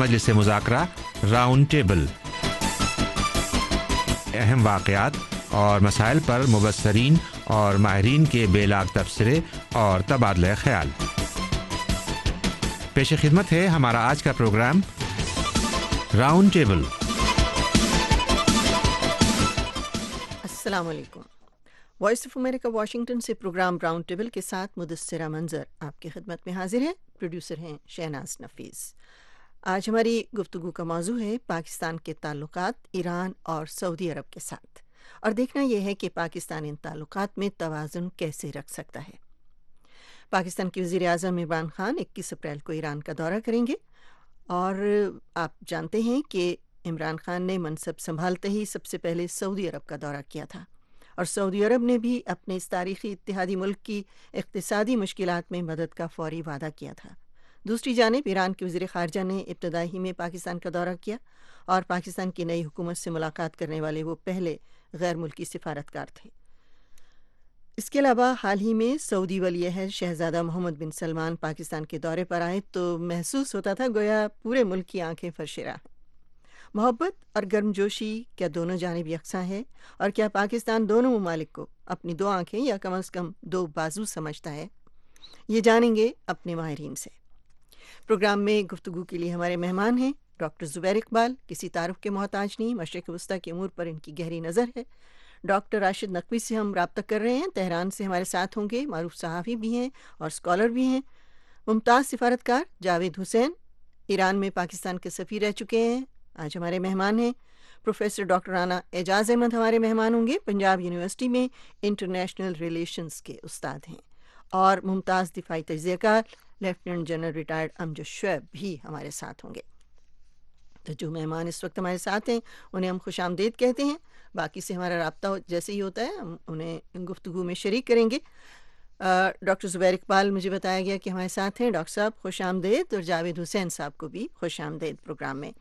मजलिस मुज़ाकरा round table, अहम वाक़यात और मसाइल पर मुबस्सरीन और माहिरीन के बेलाग तबसरे और तबादला ख्याल। पेश खिदमत है हमारा आज का प्रोग्राम राउंड टेबल। अस्सलाम वालेकुम। वॉइस ऑफ अमेरिका वाशिंगटन से प्रोग्राम राउंड टेबल के साथ मुदस्सिरा मंजर आपकी खिदमत में हाजिर है। प्रोड्यूसर हैं शहनाज नफीस। आज हमारी गुफ्तगू का मौजू है पाकिस्तान के ताल्लुकात ईरान और सऊदी अरब के साथ, और देखना यह है कि पाकिस्तान इन ताल्लुकात में तवाज़ुन कैसे रख सकता है। पाकिस्तान के वज़ीर आज़म इमरान खान 21 अप्रैल को ईरान का दौरा करेंगे, और आप जानते हैं कि इमरान खान ने मनसब संभालते ही सबसे पहले सऊदी अरब का दौरा किया था, और सऊदी अरब ने भी अपने इस तारीख़ी इत्तेहादी मुल्क की इक़्तिसादी मुश्किलात में मदद का फ़ौरी वादा किया था। दूसरी जानिब ईरान के वज़ीर ख़ारजा ने इब्तदाई में पाकिस्तान का दौरा किया, और पाकिस्तान की नई हुकूमत से मुलाकात करने वाले वो पहले गैर मुल्की सिफारतकार थे। इसके अलावा हाल ही में सऊदी वली अहद शहज़ादा मोहम्मद बिन सलमान पाकिस्तान के दौरे पर आए तो महसूस होता था गोया पूरे मुल्क की आंखें फरशिरा हैं। मोहब्बत और गर्मजोशी क्या दोनों जानिब यकसां है, और क्या पाकिस्तान दोनों ममालिक को अपनी दो आंखें या कम अज़ कम दो बाजू समझता है? ये जानेंगे अपने माहिरीन से। प्रोग्राम में गुफ्तगू के लिए हमारे मेहमान हैं डॉक्टर ज़ुबैर इकबाल, किसी तारुफ के मोहताज नहीं, मशरिक़ वस्ता के अमूर पर इनकी गहरी नज़र है। डॉक्टर राशिद नकवी से हम रब्ता कर रहे हैं, तेहरान से हमारे साथ होंगे, मारूफ सहाफ़ी भी हैं और स्कॉलर भी हैं। मुमताज़ सिफारतकार जावेद हुसैन ईरान में पाकिस्तान के सफ़ीर रह चुके हैं, आज हमारे मेहमान हैं। प्रोफेसर डॉक्टर राना एजाज़ अहमद हमारे मेहमान होंगे, पंजाब यूनिवर्सिटी में इंटरनेशनल रिलेशंस के उस्ताद हैं। और मुमताज़ दिफाई तजज़ियाकार lieutenant general retired Amjad Shoaib भी हमारे साथ होंगे। तो जो मेहमान इस वक्त हमारे साथ हैं उन्हें हम खुश आमदीद कहते हैं। बाकी से हमारा रब्ता जैसे ही होता है हम उन्हें गुफ्तगू में शरीक करेंगे। डॉक्टर ज़ुबैर इकबाल मुझे बताया गया कि हमारे साथ हैं। डॉक्टर साहब खुश आमदीद, और जावेद हुसैन साहब को भी खुश आमदीद प्रोग्राम में।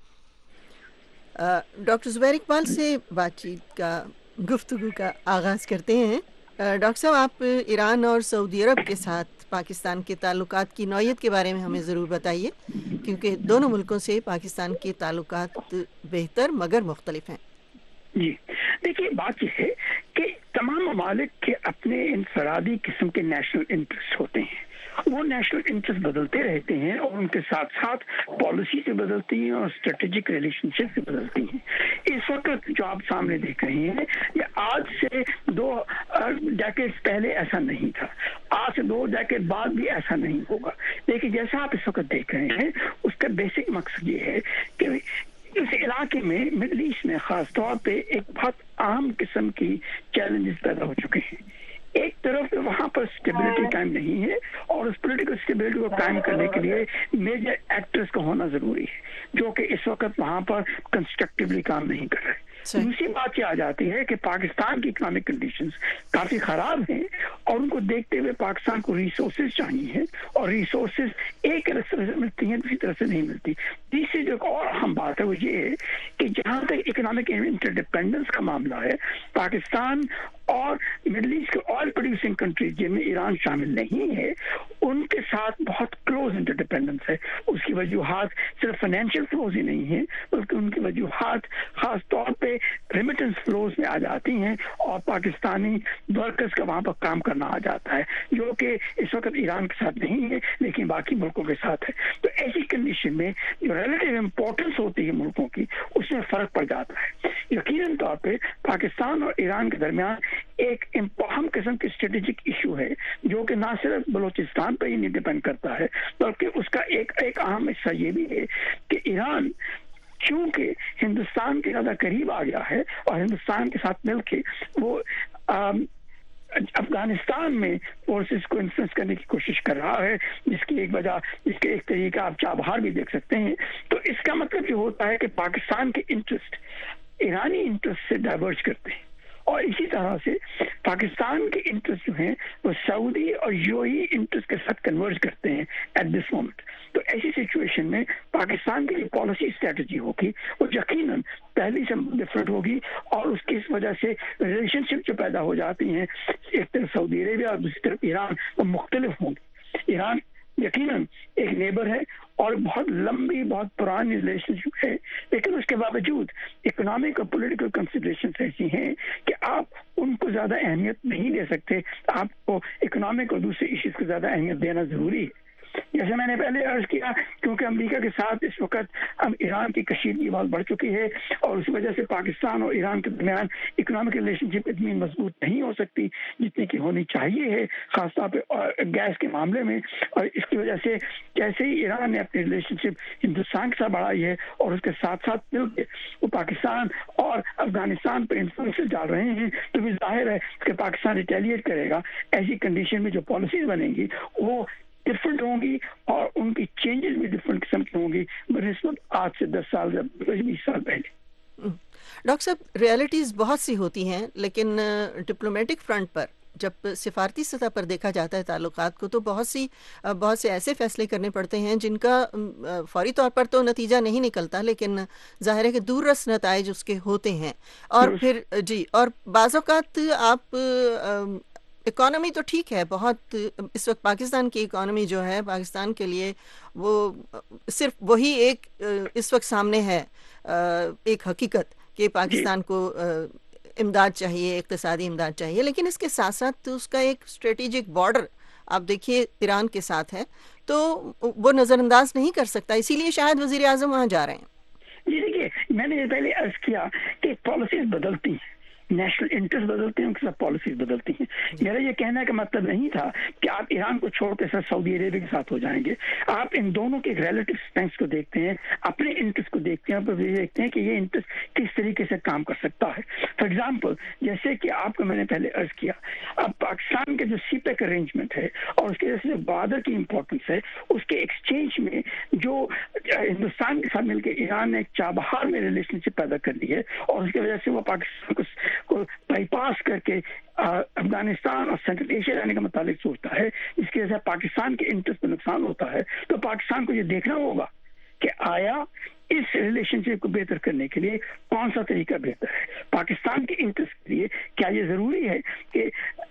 डॉक्टर ज़ुबैर इकबाल से बातचीत का गुफ्तगू का आगाज़ करते हैं। डॉक्टर साहब, आप ईरान और सऊदी अरब के साथ पाकिस्तान के ताल्लुकात की नौइयत के बारे में हमें ज़रूर बताइए, क्योंकि दोनों मुल्कों से पाकिस्तान के ताल्लुकात बेहतर मगर मुख्तलिफ हैं। जी देखिए, बात यह है कि तमाम ममालिक के अपने इनफरादी किस्म के नेशनल इंटरेस्ट होते हैं। वो नेशनल इंटरेस्ट बदलते रहते हैं, और उनके साथ साथ पॉलिसी से बदलती हैं और स्ट्रेटेजिक रिलेशनशिप से बदलती हैं। इस वक्त जो आप सामने देख रहे हैं, ये आज से 2 डेकेड्स पहले ऐसा नहीं था, आज से 2 डेकेड बाद भी ऐसा नहीं होगा। लेकिन जैसा आप इस वक्त देख रहे हैं, उसका बेसिक मकसद ये है कि इस इलाके में, मिडल ईस्ट में खास तौर पे एक बहुत अहम किस्म की चैलेंजेस पैदा हो चुके हैं। एक तरफ वहाँ पर स्टेबिलिटी कायम नहीं है, और उस पॉलिटिकल स्टेबिलिटी को कायम करने के लिए मेजर एक्टर्स का होना जरूरी है, जो कि इस वक्त वहाँ पर कंस्ट्रक्टिवली काम नहीं कर रहे। दूसरी बात ये आ जाती है कि पाकिस्तान की इकोनॉमिक कंडीशंस काफी खराब हैं, और उनको देखते हुए पाकिस्तान को रिसोर्सेज चाहिए, और रिसोर्सेज एक तरह से मिलती हैं, दूसरी तरह से नहीं मिलती। तीसरी जो और अहम बात है वो ये है कि जहाँ तक इकोनॉमिक इंटरडिपेंडेंस का मामला है, पाकिस्तान और मिडल ईस्ट के ऑयल प्रोड्यूसिंग कंट्रीज जिनमें ईरान शामिल नहीं है, उनके साथ बहुत क्लोज इंटरडिपेंडेंस है। उसकी वजूहात सिर्फ फाइनेंशियल फ्लोज ही नहीं है, बल्कि उनकी वजूहात खास तौर पे रेमिटेंस फ्लोज में आ जाती हैं, और पाकिस्तानी वर्कर्स का वहाँ पर काम करना आ जाता है, जो कि इस वक्त ईरान के साथ नहीं है लेकिन बाकी मुल्कों के साथ है। तो ऐसी कंडीशन में जो रिलेटिव इम्पोर्टेंस होती है मुल्कों की, उसमें फर्क पड़ जाता है। यकीनन तौर पर पाकिस्तान और ईरान के दरमियान एक अहम किस्म की स्ट्रेटेजिक इशू है, जो कि ना सिर्फ बलोचिस्तान पर ही नहीं डिपेंड करता है, बल्कि उसका एक अहम हिस्सा ये भी है कि ईरान क्योंकि हिंदुस्तान के ज़्यादा करीब आ गया है, और हिंदुस्तान के साथ मिलके वो अफगानिस्तान में फोर्सेस को इन्फ्लुएंस करने की कोशिश कर रहा है, जिसकी एक तरीका आप चाबहार भी देख सकते हैं। तो इसका मतलब ये होता है कि पाकिस्तान के इंटरेस्ट ईरानी इंटरेस्ट से डाइवर्ज करते हैं, और इसी तरह से पाकिस्तान के इंटरेस्ट जो हैं वो सऊदी और यूएई इंटरेस्ट के साथ कन्वर्ज करते हैं एट दिस मोमेंट। तो ऐसी सिचुएशन में पाकिस्तान की जो पॉलिसी स्ट्रेटजी होगी वो यकीनन पहले से डिफरेंट होगी, और उसकी इस वजह से रिलेशनशिप जो पैदा हो जाती हैं, एक तरफ सऊदी अरेबिया और दूसरी तरफ ईरान, वो मुख्तलिफ होंगी। ईरान یقیناً ایک نیبر ہے اور بہت لمبی بہت پرانی ریلیشن شپ ہے، لیکن اس کے باوجود اکنامک اور پولیٹیکل کنسیڈریشنز ایسی ہیں کہ آپ ان کو زیادہ اہمیت نہیں دے سکتے. آپ کو اکنامک اور دوسرے ایشوز کو زیادہ اہمیت دینا ضروری ہے. جیسے میں نے پہلے عرض کیا، کیونکہ امریکہ کے ساتھ اس وقت اب ایران کی کشیدگی بہت بڑھ چکی ہے اور اس وجہ سے پاکستان اور ایران کے درمیان اکنامک ریلیشن شپ اتنی مضبوط نہیں ہو سکتی جتنی کی ہونی چاہیے ہے، خاص طور پہ گیس کے معاملے میں. اور اس کی وجہ سے جیسے ہی ایران نے اپنی ریلیشن شپ ہندوستان کے ساتھ بڑھائی ہے اور اس کے ساتھ ساتھ مل کے وہ پاکستان اور افغانستان پر انفلوئنس ڈال رہے ہیں، تو بھی ظاہر ہے کہ پاکستان ریٹیلیٹ کرے گا. ایسی کنڈیشن میں جو پالیسیز بنیں گی وہ ڈفرنٹ ہوں گی اور ان کی چینجز بھی ڈفرنٹ قسم کی ہوں گی بنسبت آج سے 10 سال یا 20 سال پہلے. ڈاکٹر صاحب، ریالٹیز بہت سی ہوتی ہیں، لیکن ڈپلومیٹک فرنٹ پر جب سفارتی سطح پر دیکھا جاتا ہے تعلقات کو، تو بہت سے ایسے فیصلے کرنے پڑتے ہیں جن کا فوری طور پر تو نتیجہ نہیں نکلتا، لیکن ظاہر ہے کہ دور رس نتائج اس کے ہوتے ہیں. اور پھر اور بعض اوقات آپ اکانومی تو ٹھیک ہے، بہت اس وقت پاکستان کی اکانومی جو ہے، پاکستان کے لیے وہ صرف وہی ایک اس وقت سامنے ہے ایک حقیقت کہ پاکستان کو امداد چاہیے، اقتصادی امداد چاہیے، لیکن اس کے ساتھ ساتھ اس کا ایک اسٹریٹجک بارڈر آپ دیکھیے ایران کے ساتھ ہے، تو وہ نظر انداز نہیں کر سکتا، اسی لیے شاید وزیر اعظم وہاں جا رہے ہیں. جی دیکھیے، میں نے پہلے عرض کیا کہ پالیسیز بدلتی ہیں، نیشنل انٹرسٹ بدلتے ہیں، ان کے ساتھ پالیسیز بدلتی ہیں. میرا یہ کہنے کا مطلب نہیں تھا کہ آپ ایران کو چھوڑ کے ساتھ سعودی عربیہ کے ساتھ ہو جائیں گے. آپ ان دونوں کے ریلیٹو اسٹرینگس کو دیکھتے ہیں، اپنے انٹرسٹ کو دیکھتے ہیں، اور دیکھتے ہیں کہ یہ انٹرسٹ کس طریقے سے کام کر سکتا ہے. فار ایگزامپل، جیسے کہ آپ کو میں نے پہلے عرض کیا، اب پاکستان کے جو سی پیک ارینجمنٹ ہے اور اس کی وجہ سے جو بارڈر کی امپورٹنس ہے، اس کے ایکسچینج میں جو ہندوستان کے ساتھ مل کے ایران نے ایک چابہار میں ریلیشن شپ پیدا کر لی ہے، اور اس کی وجہ سے وہ پاکستان کو بائی پاس کر کے افغانستان اور سینٹرل ایشیا جانے کا متعلق سوچتا ہے، اس کی وجہ سے پاکستان کے انٹرسٹ کو نقصان ہوتا ہے. تو پاکستان کو یہ دیکھنا ہوگا کہ آیا اس ریلیشن شپ کو بہتر کرنے کے لیے کون سا طریقہ بہتر ہے. پاکستان کے انٹرسٹ کے لیے کیا یہ ضروری ہے کہ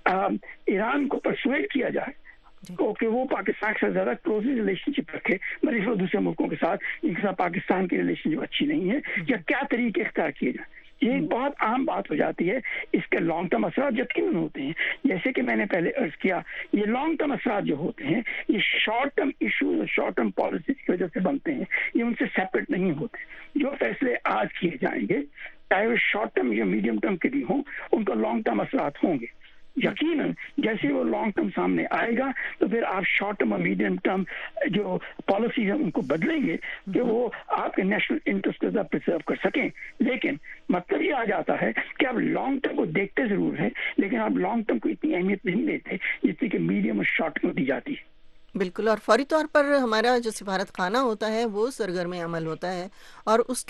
ایران کو پرسویٹ کیا جائے کہ وہ پاکستان کے ساتھ زیادہ کلوزلی ریلیشن شپ رکھے بنسبت دوسرے ملکوں کے ساتھ جن کے ساتھ پاکستان کی ریلیشن شپ اچھی نہیں ہے، یا کیا طریقے اختیار کیے جائیں. یہ ایک بہت عام بات ہو جاتی ہے. اس کے لانگ ٹرم اثرات یقیناً ہوتے ہیں، جیسے کہ میں نے پہلے عرض کیا، یہ لانگ ٹرم اثرات جو ہوتے ہیں یہ شارٹ ٹرم ایشوز اور شارٹ ٹرم پالیسیز کی وجہ سے بنتے ہیں، یہ ان سے سیپریٹ نہیں ہوتے. جو فیصلے آج کیے جائیں گے چاہے وہ شارٹ ٹرم یا میڈیم ٹرم کے بھی ہوں، ان کا لانگ ٹرم اثرات ہوں گے. یقیناً جیسے وہ لانگ ٹرم سامنے آئے گا تو پھر آپ شارٹ ٹرم اور میڈیم ٹرم جو پالیسیز ہیں ان کو بدلیں گے کہ وہ آپ کے نیشنل انٹرسٹ کو پرزرو کر سکیں. لیکن مطلب یہ آ جاتا ہے کہ آپ لانگ ٹرم کو دیکھتے ضرور ہیں، لیکن آپ لانگ ٹرم کو اتنی اہمیت نہیں دیتے جتنی کہ میڈیم اور شارٹ ٹرم دی جاتی ہے. بالکل. اور فوری طور پر ہمارا جو سفارت خانہ ہوتا ہے وہ سرگرم عمل ہوتا ہے، اور اس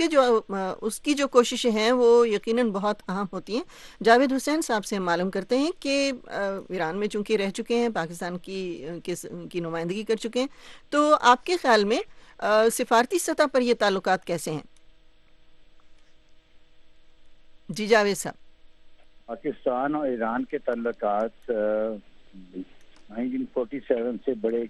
کی جو کوششیں ہیں وہ یقیناً بہت اہم ہوتی ہیں. جاوید حسین صاحب سے ہم معلوم کرتے ہیں کہ ایران میں چونکہ رہ چکے ہیں، پاکستان کی نمائندگی کر چکے ہیں، تو آپ کے خیال میں سفارتی سطح پر یہ تعلقات کیسے ہیں؟ جی جاوید صاحب. پاکستان اور ایران کے تعلقات 1947 سے بڑے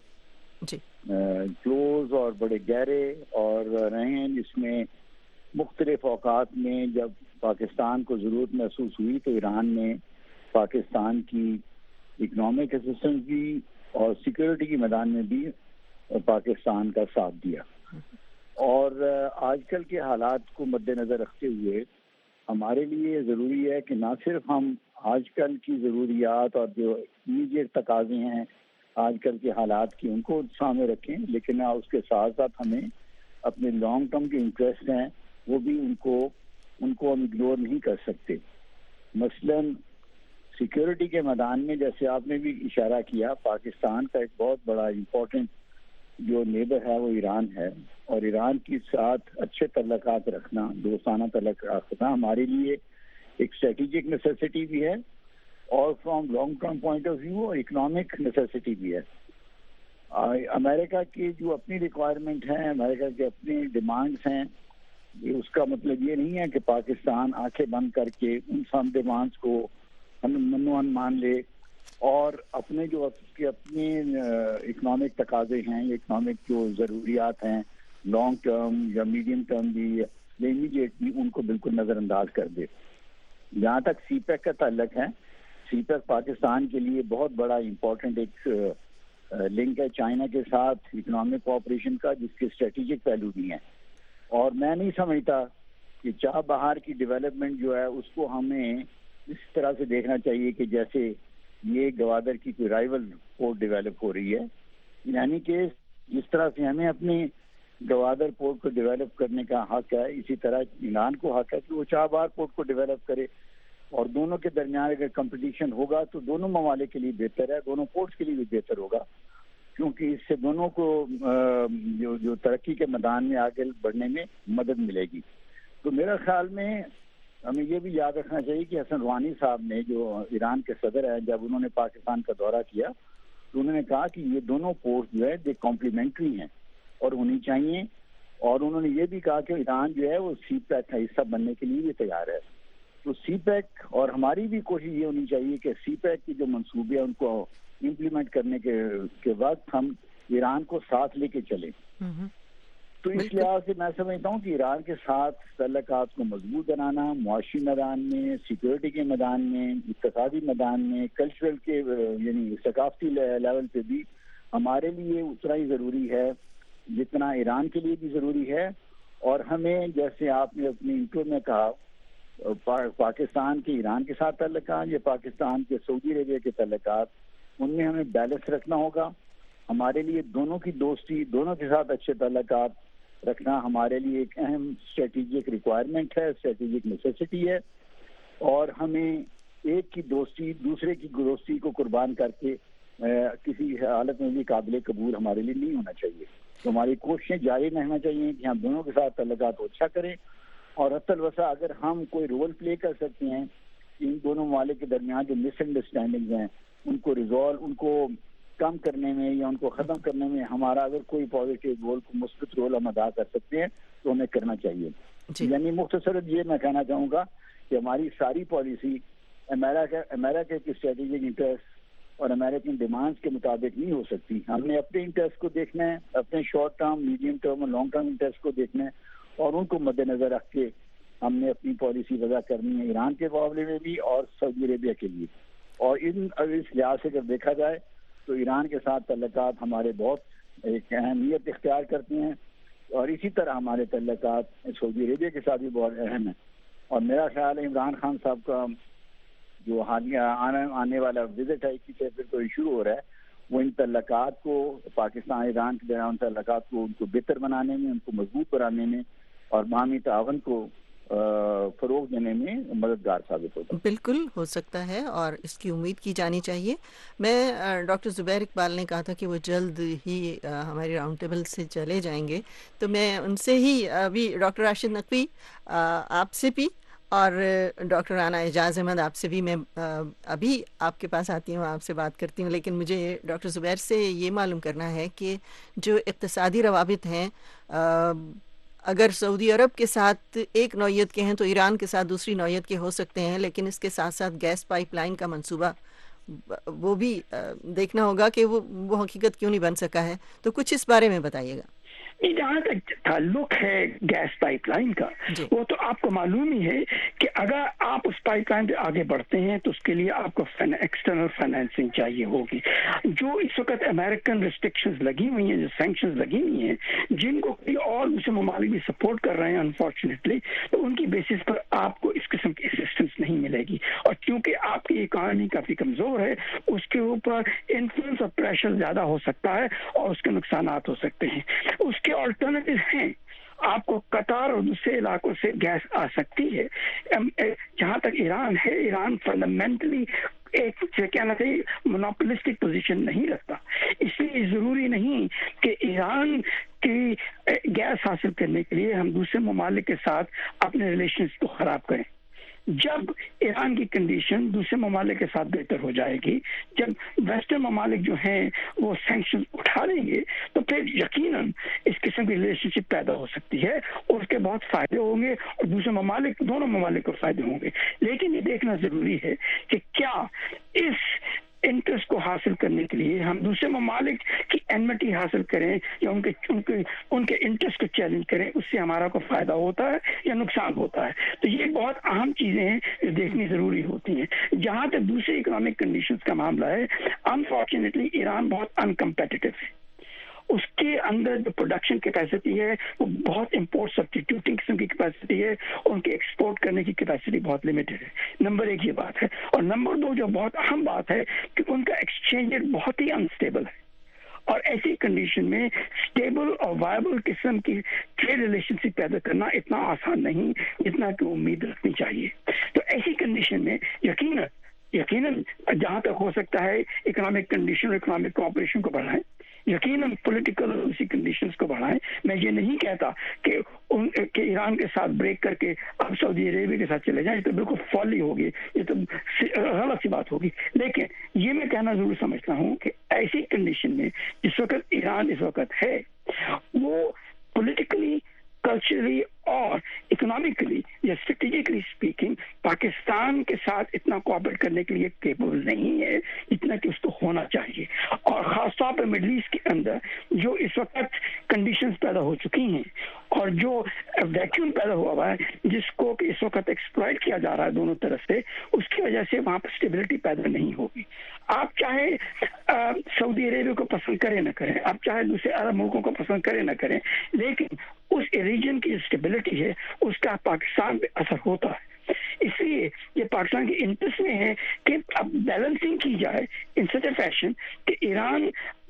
کلوز اور بڑے گہرے اور رہے ہیں، جس میں مختلف اوقات میں جب پاکستان کو ضرورت محسوس ہوئی تو ایران نے پاکستان کی اکنامک اسسٹنس بھی اور سیکورٹی کے میدان میں بھی پاکستان کا ساتھ دیا. اور آج کل کے حالات کو مد نظر رکھتے ہوئے ہمارے لیے ضروری ہے کہ نہ صرف ہم آج کل کی ضروریات اور جو امیڈیٹ تقاضے ہیں آج کل کے حالات کی ان کو سامنے رکھیں، لیکن اس کے ساتھ ساتھ ہمیں اپنے لانگ ٹرم کے انٹرسٹ ہیں وہ بھی ان کو ہم اگنور نہیں کر سکتے. مثلاً سیکورٹی کے میدان میں جیسے آپ نے بھی اشارہ کیا، پاکستان کا ایک بہت بڑا امپورٹنٹ جو نیبر ہے وہ ایران ہے، اور ایران کے ساتھ اچھے تعلقات رکھنا، دوستانہ تعلقات رکھنا ہمارے لیے ایک اسٹریٹجک نیسیسٹی بھی ہے اور from long term point of view اور اکنامک نیسیسٹی بھی ہے. امریکہ کی جو اپنی ریکوائرمنٹ ہیں، امریکہ کے اپنے ڈیمانڈس ہیں، اس کا مطلب یہ نہیں ہے کہ پاکستان آنکھیں بند کر کے ان سب ڈیمانڈس کو مان لے اور اپنے جو اپنے اکنامک تقاضے ہیں، اکنامک جو ضروریات ہیں لانگ ٹرم یا میڈیم ٹرم بھی یا امیڈیٹلی، ان کو بالکل نظر انداز کر دے. جہاں تک سی پیک کا تعلق ہے، سی پیک پاکستان کے لیے بہت بڑا امپورٹنٹ ایک لنک ہے چائنا کے ساتھ اکنامک کوآپریشن کا، جس کے اسٹریٹجک پہلو بھی ہیں. اور میں نہیں سمجھتا کہ چاہ بہار کی ڈیولپمنٹ جو ہے اس کو ہمیں اس طرح سے دیکھنا چاہیے کہ جیسے یہ گوادر کی کوئی رائیول پورٹ ڈیولپ ہو رہی ہے. یعنی کہ جس طرح سے ہمیں اپنی گوادر پورٹ کو ڈیولپ کرنے کا حق ہے، اسی طرح ایران کو حق ہے کہ وہ چاہ بہار پورٹ کو ڈیولپ کرے. اور دونوں کے درمیان اگر کمپٹیشن ہوگا تو دونوں ممالک کے لیے بہتر ہے، دونوں پورٹس کے لیے بھی بہتر ہوگا، کیونکہ اس سے دونوں کو جو ترقی کے میدان میں آگے بڑھنے میں مدد ملے گی. تو میرا خیال میں ہمیں یہ بھی یاد رکھنا چاہیے کہ حسن روحانی صاحب نے، جو ایران کے صدر ہیں، جب انہوں نے پاکستان کا دورہ کیا تو انہوں نے کہا کہ یہ دونوں پورٹ جو ہے یہ کمپلیمنٹری ہیں اور ہونی چاہیے. اور انہوں نے یہ بھی کہا کہ ایران جو ہے وہ سی پیک کا حصہ بننے کے لیے بھی تیار ہے. تو سی پیک اور ہماری بھی کوشش یہ ہونی چاہیے کہ سی پیک کی جو منصوبے ہیں ان کو امپلیمنٹ کرنے کے وقت ہم ایران کو ساتھ لے کے چلیں. تو اس لحاظ سے میں سمجھتا ہوں کہ ایران کے ساتھ تعلقات کو مضبوط بنانا معاشی میدان میں، سیکورٹی کے میدان میں، اقتصادی میدان میں، کلچرل کے یعنی ثقافتی لیول پہ بھی ہمارے لیے اتنا ہی ضروری ہے جتنا ایران کے لیے بھی ضروری ہے. اور ہمیں جیسے آپ نے اپنی انٹرو میں کہا پاکستان کے ایران کے ساتھ تعلقات یا پاکستان کے سعودی عربیہ کے تعلقات، ان میں ہمیں بیلنس رکھنا ہوگا. ہمارے لیے دونوں کی دوستی، دونوں کے ساتھ اچھے تعلقات رکھنا ہمارے لیے ایک اہم اسٹریٹجک ریکوائرمنٹ ہے، اسٹریٹجک نیسیسٹی ہے. اور ہمیں ایک کی دوستی دوسرے کی دوستی کو قربان کر کے کسی حالت میں بھی قابل قبول ہمارے لیے نہیں ہونا چاہیے. تو ہماری کوششیں جاری رہنا چاہیے کہ ہم دونوں کے ساتھ تعلقات کو اچھا کریں. اور حتی الوسع اگر ہم کوئی رول پلے کر سکتے ہیں ان دونوں ممالک کے درمیان جو مس انڈرسٹینڈنگ ہیں ان کو ریزالو، ان کو کم کرنے میں یا ان کو ختم کرنے میں ہمارا اگر کوئی پازیٹیو رول، کو مثبت رول ہم ادا کر سکتے ہیں تو ہمیں کرنا چاہیے. یعنی مختصر یہ میں کہنا چاہوں گا کہ ہماری ساری پالیسی امریکہ کے اسٹریٹجک انٹرسٹ اور امریکن ڈیمانڈس کے مطابق نہیں ہو سکتی. ہم نے اپنے انٹرسٹ کو دیکھنا ہے، اپنے شارٹ ٹرم، میڈیم ٹرم اور لانگ ٹرم انٹرسٹ کو دیکھنا ہے اور ان کو مد نظر رکھ کے ہم نے اپنی پالیسی وضع کرنی ہے ایران کے معاملے میں بھی اور سعودی عربیہ کے لیے. اور اس لحاظ سے اگر دیکھا جائے تو ایران کے ساتھ تعلقات ہمارے بہت ایک اہمیت اختیار کرتے ہیں اور اسی طرح ہمارے تعلقات سعودی عربیہ کے ساتھ بھی بہت اہم ہیں. اور میرا خیال ہے عمران خان صاحب کا جو حالیہ آنے والا وزٹ ہے 21 اپریل کو شروع ہو رہا ہے، وہ ان تعلقات کو، پاکستان ایران کے درمیان تعلقات کو ان کو بہتر بنانے میں، ان کو مضبوط بنانے میں اور باہمی تعاون کو فروغ دینے میں مددگار ثابت ہوتا ہے. بالکل ہو سکتا ہے اور اس کی امید کی جانی چاہیے. میں ڈاکٹر زبیر اقبال نے کہا تھا کہ وہ جلد ہی ہمارے راؤنڈ ٹیبل سے چلے جائیں گے، تو میں ان سے ہی ابھی ڈاکٹر راشد نقوی آپ سے بھی اور ڈاکٹر رانا اعجاز احمد آپ سے بھی میں ابھی آپ کے پاس آتی ہوں، آپ سے بات کرتی ہوں. لیکن مجھے ڈاکٹر زبیر سے یہ معلوم کرنا ہے کہ جو اقتصادی روابط ہیں اگر سعودی عرب کے ساتھ ایک نوعیت کے ہیں تو ایران کے ساتھ دوسری نوعیت کے ہو سکتے ہیں، لیکن اس کے ساتھ ساتھ گیس پائپ لائن کا منصوبہ وہ بھی دیکھنا ہوگا کہ وہ حقیقت کیوں نہیں بن سکا ہے. تو کچھ اس بارے میں بتائیے گا. جہاں تک تعلق ہے گیس پائپ لائن کا، وہ تو آپ کو معلوم ہی ہے کہ اگر آپ اس پائپ لائن پہ آگے بڑھتے ہیں تو اس کے لیے آپ کو ایکسٹرنل فائنینسنگ چاہیے ہوگی. جو اس وقت امریکن ریسٹرکشنز لگی ہوئی ہیں، جو سینکشنز لگی ہوئی ہیں، جن کو کوئی اور دوسرے ممالک بھی سپورٹ کر رہے ہیں انفارچونیٹلی، تو ان کی بیسس پر آپ کو اس قسم کی اسسٹنس نہیں ملے گی. اور چونکہ آپ کی اکانومی کافی کمزور ہے، اس کے اوپر انفلوئنس اور پریشر زیادہ ہو سکتا ہے اور اس کے نقصانات ہو سکتے ہیں. اس کے آلٹرنیٹیو ہیں، آپ کو قطر اور دوسرے علاقوں سے گیس آ سکتی ہے. جہاں تک ایران ہے، ایران فنڈامنٹلی ایک کہنا چاہیے مونوپولسٹک پوزیشن نہیں رکھتا، اس لیے ضروری نہیں کہ ایران کی گیس حاصل کرنے کے لیے ہم دوسرے ممالک کے ساتھ اپنے ریلیشنز کو خراب کریں. جب ایران کی کنڈیشن دوسرے ممالک کے ساتھ بہتر ہو جائے گی، جب ویسٹرن ممالک جو ہیں وہ سینکشن اٹھا لیں گے، تو پھر یقیناً اس قسم کی ریلیشن شپ پیدا ہو سکتی ہے اور اس کے بہت فائدے ہوں گے اور دوسرے ممالک، دونوں ممالک کو فائدے ہوں گے. لیکن یہ دیکھنا ضروری ہے کہ کیا اس انٹرسٹ کو حاصل کرنے کے لیے ہم دوسرے ممالک کی انمٹی حاصل کریں یا ان کے انٹرسٹ کو چیلنج کریں، اس سے ہمارا کوئی فائدہ ہوتا ہے یا نقصان ہوتا ہے. تو یہ بہت اہم چیزیں ہیں جو دیکھنی ضروری ہوتی ہیں. جہاں تک دوسرے اکنامک کنڈیشنز کا معاملہ ہے، انفارچونیٹلی ایران بہت انکمپیٹیٹو ہے. اس کے اندر جو پروڈکشن کیپیسٹی ہے وہ بہت امپورٹ سبسٹیٹیوٹنگ قسم کی کیپیسٹی ہے، اور ان کے ایکسپورٹ کرنے کی کیپیسٹی بہت لمیٹڈ ہے. نمبر ایک یہ بات ہے. اور نمبر دو جو بہت اہم بات ہے کہ ان کا ایکسچینج ریٹ بہت ہی انسٹیبل ہے، اور ایسی کنڈیشن میں اسٹیبل اور وائبل قسم کی ٹریڈ ریلیشن شپ پیدا کرنا اتنا آسان نہیں جتنا کہ امید رکھنی چاہیے. تو ایسی کنڈیشن میں یقیناً جہاں تک ہو سکتا ہے اکنامک کنڈیشن اور اکنامک کوآپریشن کو بڑھائیں، یقیناً پولیٹیکل اور اسی کنڈیشنز کو بڑھائیں. میں یہ نہیں کہتا کہ ایران کے ساتھ بریک کر کے اب سعودی عربیہ کے ساتھ چلے جائیں، یہ تو بالکل فولی ہوگی، یہ تو غلط سی بات ہوگی. لیکن یہ میں کہنا ضرور سمجھتا ہوں کہ ایسی کنڈیشن میں جس وقت ایران اس وقت ہے، وہ پولیٹیکلی، کلچرلی اور اکنامکلی یا اسٹریٹجکلی اسپیکنگ پاکستان کے ساتھ اتنا کوآپریٹ کرنے کے لیے کیپبل نہیں ہے جتنا کہ اس کو ہونا چاہیے. اور خاص طور پہ مڈل ایسٹ کے اندر جو اس وقت کنڈیشنز پیدا ہو چکی ہیں اور جو ویکیوم پیدا ہوا ہے جس کو کہ اس وقت ایکسپلائٹ کیا جا رہا ہے دونوں طرف سے، اس کی وجہ سے وہاں پر اسٹیبلٹی پیدا نہیں ہوگی. آپ چاہے سعودی عربیہ کو پسند کریں نہ کریں، آپ چاہے دوسرے عرب ملکوں کو پسند کریں نہ کریں، لیکن اس ریجن کی اسٹیبلٹی ہے اس کا پاکستان پہ اثر ہوتا ہے. اس لیے یہ پاکستان کے انٹرسٹ میں ہے کہ اب بیلنسنگ کی جائے ان سچ اے فیشن کہ ایران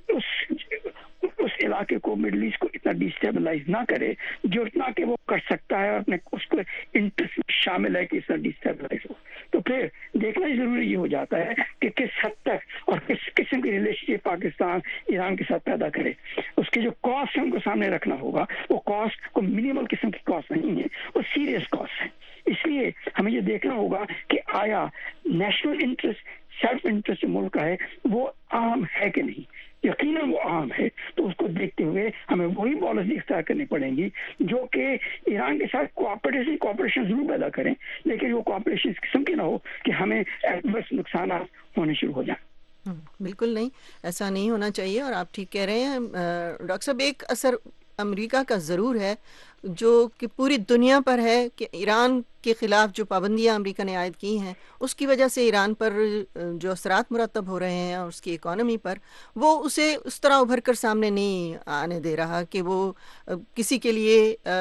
اس علاقے کو، مڈل ایسٹ کو اتنا ڈیسٹیبلائز نہ کرے جو اتنا کہ وہ کر سکتا ہے، اور اپنے اس کو انٹرسٹ میں شامل ہے کہ اس طرح ڈیسٹیبلائز ہو. تو پھر دیکھنا ضروری یہ ہو جاتا ہے کہ کس حد تک اور کس قسم کی ریلیشن شپ پاکستان ایران کے ساتھ پیدا کرے. اس کے جو کاسٹ ہے ان کو سامنے رکھنا ہوگا. وہ کاسٹ کو منیمل قسم کی کاسٹ نہیں ہے، وہ سیریس کاسٹ ہے. اس لیے ہمیں یہ دیکھنا ہوگا کہ آیا نیشنل انٹرسٹ، سیلف انٹرسٹ جو ملک کا ہے وہ عام ہے کہ نہیں. یقیناً وہ عام ہے. تو اس کو دیکھتے ہوئے ہمیں وہی پالیسی اختیار کرنی پڑیں گی جو کہ ایران کے ساتھ کوآپریشن ضرور پیدا کریں، لیکن وہ کوآپریشن اس قسم کی نہ ہو کہ ہمیں ایڈورس نقصانات ہونے شروع ہو جائیں. بالکل نہیں، ایسا نہیں ہونا چاہیے. اور آپ ٹھیک کہہ رہے ہیں ڈاکٹر صاحب. ایک اثر امریکہ کا ضرور ہے جو کہ پوری دنیا پر ہے کہ ایران کے خلاف جو پابندیاں امریکہ نے عائد کی ہیں اس کی وجہ سے ایران پر جو اثرات مرتب ہو رہے ہیں اور اس کی اکانومی پر، وہ اسے اس طرح ابھر کر سامنے نہیں آنے دے رہا کہ وہ کسی کے لیے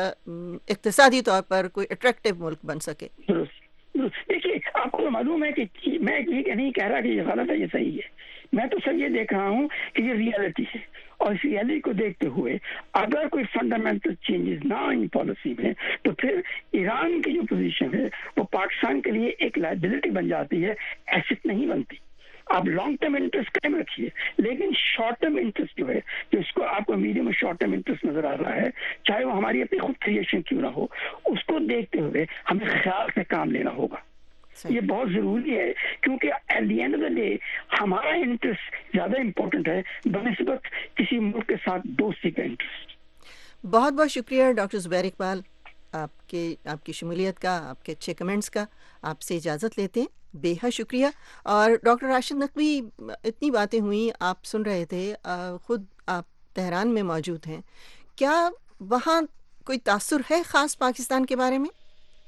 اقتصادی طور پر کوئی اٹریکٹیو ملک بن سکے. دیکھیے آپ کو معلوم ہے کہ میں یہ نہیں کہہ رہا کہ یہ غلط ہے، یہ صحیح ہے. میں تو سر یہ دیکھ رہا ہوں کہ یہ ریئلٹی ہے، اور اس ریئلٹی کو دیکھتے ہوئے اگر کوئی فنڈامنٹل چینجز نہ آئیں پالیسی میں تو پھر ایران کی جو پوزیشن ہے وہ پاکستان کے لیے ایک لائبلٹی بن جاتی ہے، ایسٹ نہیں بنتی. آپ لانگ ٹرم انٹرسٹ قائم رکھیے، لیکن شارٹ ٹرم انٹرسٹ جو ہے، جو اس کو آپ کو میڈیم اور شارٹ ٹرم انٹرسٹ نظر آ رہا ہے، چاہے وہ ہماری اپنی خود کریشن کیوں نہ ہو، اس کو دیکھتے ہوئے ہمیں خیال سے کام لینا ہوگا. یہ بہت ضروری ہے کیونکہ at the end of the day ہمارا انٹرسٹ زیادہ امپورٹنٹ ہے بنسبت کسی ملک کے ساتھ دوستی کا انٹرسٹ. بہت بہت شکریہ ڈاکٹر زبیر اقبال آپ کی شمولیت کا، آپ کے اچھے کمنٹس کا. آپ سے اجازت لیتے ہیں، بے حد شکریہ. اور ڈاکٹر راشد نقوی، اتنی باتیں ہوئیں، آپ سن رہے تھے، خود آپ تہران میں موجود ہیں، کیا وہاں کوئی تاثر ہے خاص پاکستان کے بارے میں؟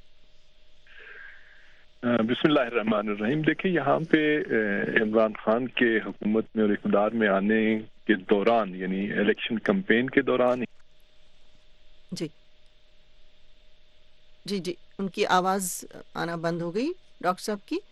بسم اللہ الرحمن الرحیم. دیکھیں یہاں پہ عمران خان کے حکومت میں اور اقتدار میں آنے کے دوران، یعنی الیکشن کمپین کے دوران، جی ان کی آواز آنا بند ہو گئی ڈاکٹر صاحب کی.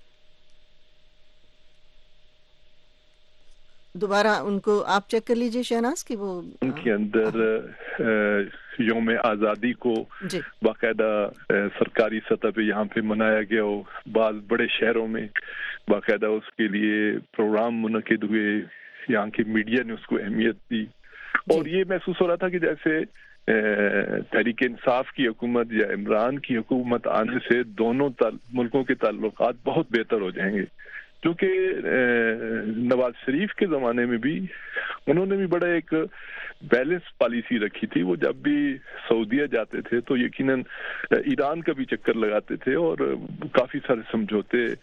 دوبارہ ان کو آپ چیک کر لیجئے شہناز کہ وہ ان کے اندر یوم آزادی کو باقاعدہ سرکاری سطح پہ یہاں پہ منایا گیا ہو. بعض بڑے شہروں میں باقاعدہ اس کے لیے پروگرام منعقد ہوئے، یہاں کی میڈیا نے اس کو اہمیت دی، اور یہ محسوس ہو رہا تھا کہ جیسے تحریک انصاف کی حکومت یا عمران کی حکومت آنے سے دونوں ملکوں کے تعلقات بہت بہتر ہو جائیں گے. کیونکہ نواز شریف کے زمانے میں بھی انہوں نے بھی بڑا ایک بیلنس پالیسی رکھی تھی. وہ جب بھی سعودیہ جاتے تھے تو یقیناً ایران کا بھی چکر لگاتے تھے اور کافی سارے سمجھوتے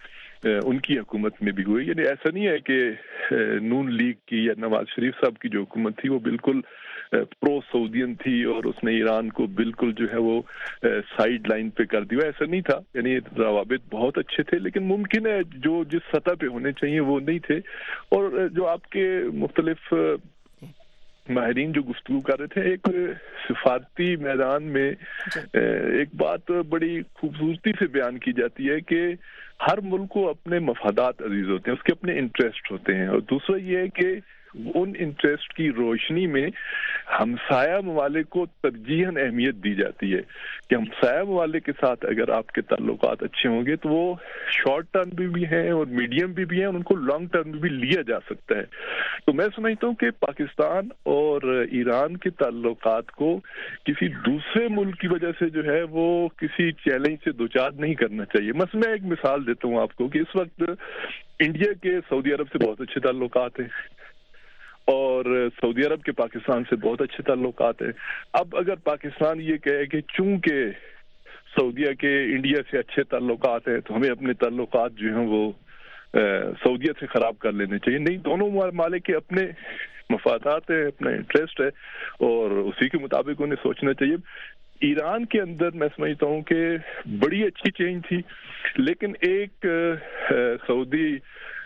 ان کی حکومت میں بھی ہوئی. یعنی ایسا نہیں ہے کہ نون لیگ کی یا نواز شریف صاحب کی جو حکومت تھی وہ بالکل پرو سعودین تھی اور اس نے ایران کو بالکل جو ہے وہ سائیڈ لائن پہ کر دیا. ایسا نہیں تھا. یعنی روابط بہت اچھے تھے لیکن ممکن ہے جو جس سطح پہ ہونے چاہیے وہ نہیں تھے. اور جو آپ کے مختلف ماہرین جو گفتگو کر رہے تھے, ایک سفارتی میدان میں ایک بات بڑی خوبصورتی سے بیان کی جاتی ہے کہ ہر ملک کو اپنے مفادات عزیز ہوتے ہیں, اس کے اپنے انٹرسٹ ہوتے ہیں. اور دوسرا یہ ہے کہ ان انٹرسٹ کی روشنی میں ہمسایہ ممالک کو ترجیحاً اہمیت دی جاتی ہے کہ ہمسایہ ممالک کے ساتھ اگر آپ کے تعلقات اچھے ہوں گے تو وہ شارٹ ٹرم بھی ہیں اور میڈیم بھی ہیں اور ان کو لانگ ٹرم بھی لیا جا سکتا ہے. تو میں سمجھتا ہوں کہ پاکستان اور ایران کے تعلقات کو کسی دوسرے ملک کی وجہ سے جو ہے وہ کسی چیلنج سے دوچار نہیں کرنا چاہیے. مثلا میں ایک مثال دیتا ہوں آپ کو کہ اس وقت انڈیا کے سعودی عرب سے بہت اچھے تعلقات ہیں اور سعودی عرب کے پاکستان سے بہت اچھے تعلقات ہیں. اب اگر پاکستان یہ کہے کہ چونکہ سعودیہ کے انڈیا سے اچھے تعلقات ہیں تو ہمیں اپنے تعلقات جو ہیں وہ سعودیہ سے خراب کر لینے چاہیے, نہیں, دونوں ممالک کے اپنے مفادات ہیں, اپنا انٹرسٹ ہے اور اسی کے مطابق انہیں سوچنا چاہیے. ایران کے اندر میں سمجھتا ہوں کہ بڑی اچھی چینج تھی لیکن ایک سعودی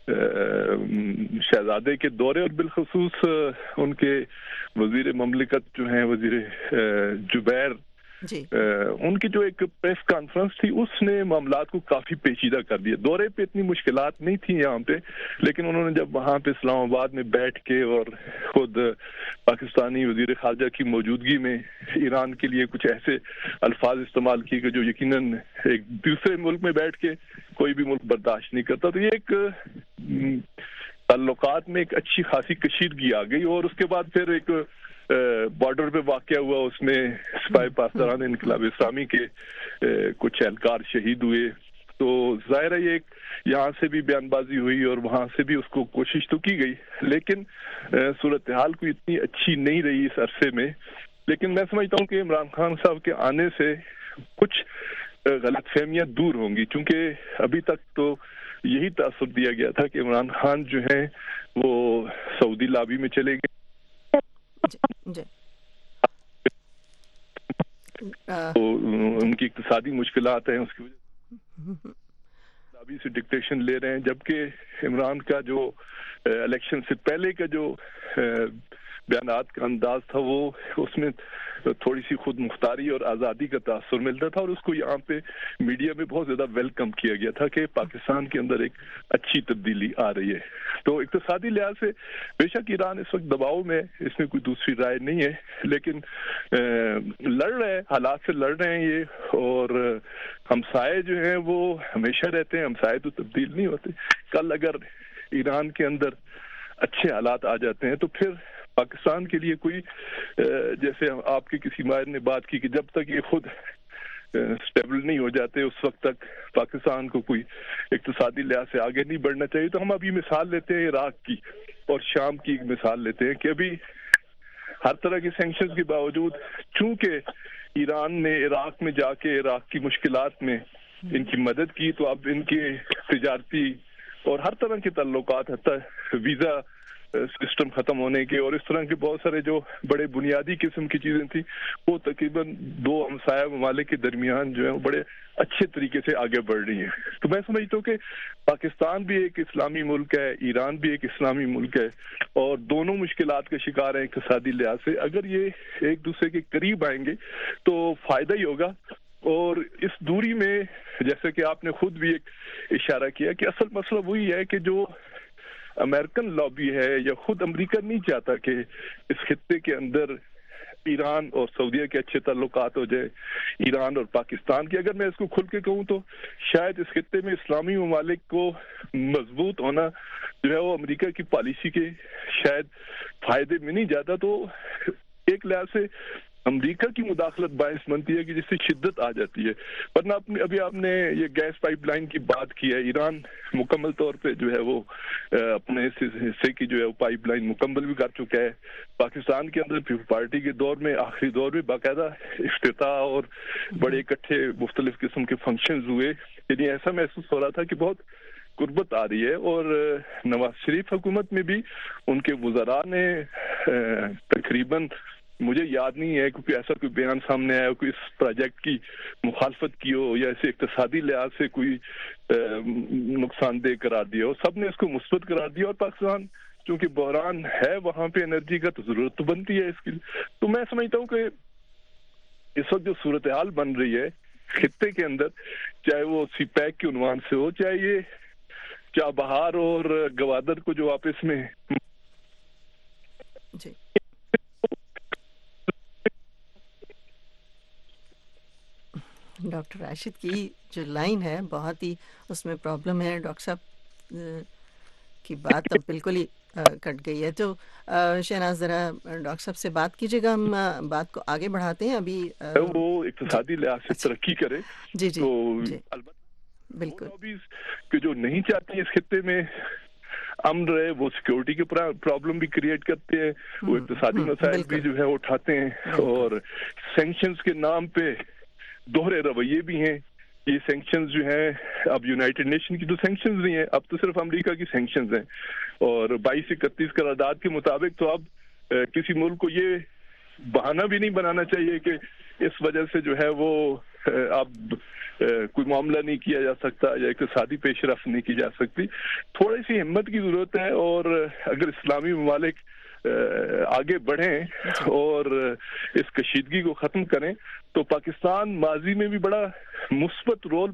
شہزادے کے دورے اور بالخصوص ان کے وزیر مملکت جو ہیں وزیر جبیر ان کی جو ایک پریس کانفرنس تھی اس نے معاملات کو کافی پیچیدہ کر دیا. دورے پہ اتنی مشکلات نہیں تھیں یہاں پہ لیکن انہوں نے جب وہاں پہ اسلام آباد میں بیٹھ کے اور خود پاکستانی وزیر خارجہ کی موجودگی میں ایران کے لیے کچھ ایسے الفاظ استعمال کیے کہ جو یقیناً ایک دوسرے ملک میں بیٹھ کے کوئی بھی ملک برداشت نہیں کرتا. تو یہ ایک تعلقات میں ایک اچھی خاصی کشیدگی آ گئی. اور اس کے بعد پھر ایک بارڈر پہ واقع ہوا, اس میں سپاہی پاسداران انقلاب اسلامی کے کچھ اہلکار شہید ہوئے. تو ظاہر ہے یہ ایک یہاں سے بھی بیان بازی ہوئی اور وہاں سے بھی اس کو کوشش تو کی گئی لیکن صورتحال کوئی اتنی اچھی نہیں رہی اس عرصے میں. لیکن میں سمجھتا ہوں کہ عمران خان صاحب کے آنے سے کچھ غلط فہمیاں دور ہوں گی, چونکہ ابھی تک تو یہی تاثر دیا گیا تھا کہ عمران خان جو ہیں وہ سعودی لابی میں چلے گئے تو ان کی اقتصادی مشکلات ہیں, اس کی وجہ لابی سے ڈکٹیشن لے رہے ہیں, جبکہ عمران کا جو الیکشن سے پہلے کا جو بیانات کا انداز تھا وہ اس میں تھوڑی سی خود مختاری اور آزادی کا تاثر ملتا تھا اور اس کو یہاں پہ میڈیا میں بہت زیادہ ویلکم کیا گیا تھا کہ پاکستان کے اندر ایک اچھی تبدیلی آ رہی ہے. تو اقتصادی لحاظ سے بے شک ایران اس وقت دباؤ میں, اس میں کوئی دوسری رائے نہیں ہے, لیکن لڑ رہے ہیں, حالات سے لڑ رہے ہیں یہ. اور ہمسائے جو ہیں وہ ہمیشہ رہتے ہیں, ہمسائے تو تبدیل نہیں ہوتے. کل اگر ایران کے اندر اچھے حالات آ جاتے ہیں تو پھر پاکستان کے لیے کوئی, جیسے آپ کے کسی ماہر نے بات کی کہ جب تک یہ خود سٹیبل نہیں ہو جاتے اس وقت تک پاکستان کو کوئی اقتصادی لحاظ سے آگے نہیں بڑھنا چاہیے. تو ہم ابھی مثال لیتے ہیں عراق کی اور شام کی ایک مثال لیتے ہیں کہ ابھی ہر طرح کے سینکشنز کے باوجود چونکہ ایران نے عراق میں جا کے عراق کی مشکلات میں ان کی مدد کی تو اب ان کے تجارتی اور ہر طرح کے تعلقات, حتی ویزا سسٹم ختم ہونے کے اور اس طرح کے بہت سارے جو بڑے بنیادی قسم کی چیزیں تھیں وہ تقریباً دو ہمسایہ ممالک کے درمیان جو ہے وہ بڑے اچھے طریقے سے آگے بڑھ رہی ہیں. تو میں سمجھتا ہوں کہ پاکستان بھی ایک اسلامی ملک ہے, ایران بھی ایک اسلامی ملک ہے اور دونوں مشکلات کا شکار ہیں اقتصادی لحاظ سے. اگر یہ ایک دوسرے کے قریب آئیں گے تو فائدہ ہی ہوگا. اور اس دوری میں جیسے کہ آپ نے خود بھی ایک اشارہ کیا کہ اصل مسئلہ وہی ہے کہ جو امریکن لابی ہے یا خود امریکہ نہیں چاہتا کہ اس خطے کے اندر ایران اور سعودیہ کے اچھے تعلقات ہو جائے, ایران اور پاکستان کی. اگر میں اس کو کھل کے کہوں تو شاید اس خطے میں اسلامی ممالک کو مضبوط ہونا جو ہے وہ امریکہ کی پالیسی کے شاید فائدے میں نہیں جاتا. تو ایک لحاظ سے امریکہ کی مداخلت باعث بنتی ہے کہ جس سے شدت آ جاتی ہے. ورنہ ابھی آپ نے یہ گیس پائپ لائن کی بات کی ہے, ایران مکمل طور پہ جو ہے وہ اپنے حصے کی جو ہے وہ پائپ لائن مکمل بھی کر چکا ہے. پاکستان کے اندر پیپل پارٹی کے دور میں آخری دور میں باقاعدہ افتتاح اور بڑے اکٹھے مختلف قسم کے فنکشنز ہوئے. یعنی ایسا محسوس ہو رہا تھا کہ بہت قربت آ رہی ہے. اور نواز شریف حکومت میں بھی ان کے وزراء نے تقریباً مجھے یاد نہیں ہے کیونکہ ایسا کوئی بیان سامنے آیا کوئی اس پروجیکٹ کی مخالفت کی ہو یا اسے اقتصادی لحاظ سے کوئی نقصان دہ قرار دیا ہو. سب نے اس کو مثبت قرار دیا. اور پاکستان چونکہ بحران ہے وہاں پہ انرجی کا تو ضرورت تو بنتی ہے اس کی. تو میں سمجھتا ہوں کہ اس وقت جو صورتحال بن رہی ہے خطے کے اندر, چاہے وہ سی پیک کے عنوان سے ہو, چاہے یہ چابہار اور گوادر کو جو آپس میں جی ڈاکٹر راشد کی جو لائن ہے بہت ہی اس میں پرابلم ہے. ڈاکٹر صاحب کی بات اب بالکل ہی کٹ گئی ہے. تو شہناز ذرا ڈاکٹر صاحب سے بات کیجیے گا, ہم بات کو آگے بڑھاتے ہیں. ابھی وہ اقتصادی لحاظ سے ترقی کرے جی جی تو البتہ بالکل کہ جو نہیں چاہتے اس خطے میں امن رہے وہ سیکیورٹی کے پرابلم بھی کریٹ کرتے ہیں, وہ اقتصادی مسائل بھی جو ہے اٹھاتے ہیں, اور سینکشنز کے نام پہ دوہرے رویے بھی ہیں. یہ سینکشنز جو ہیں اب یونائٹڈ نیشن کی تو سینکشنز نہیں ہیں, اب تو صرف امریکہ کی سینکشنز ہیں. اور 2231 قرارداد کے مطابق تو اب کسی ملک کو یہ بہانہ بھی نہیں بنانا چاہیے کہ اس وجہ سے جو ہے وہ اب کوئی معاملہ نہیں کیا جا سکتا یا اقتصادی پیش رفت نہیں کی جا سکتی. تھوڑی سی ہمت کی ضرورت ہے. اور اگر اسلامی ممالک آگے بڑھیں اور اس کشیدگی کو ختم کریں تو پاکستان ماضی میں بھی بڑا مثبت رول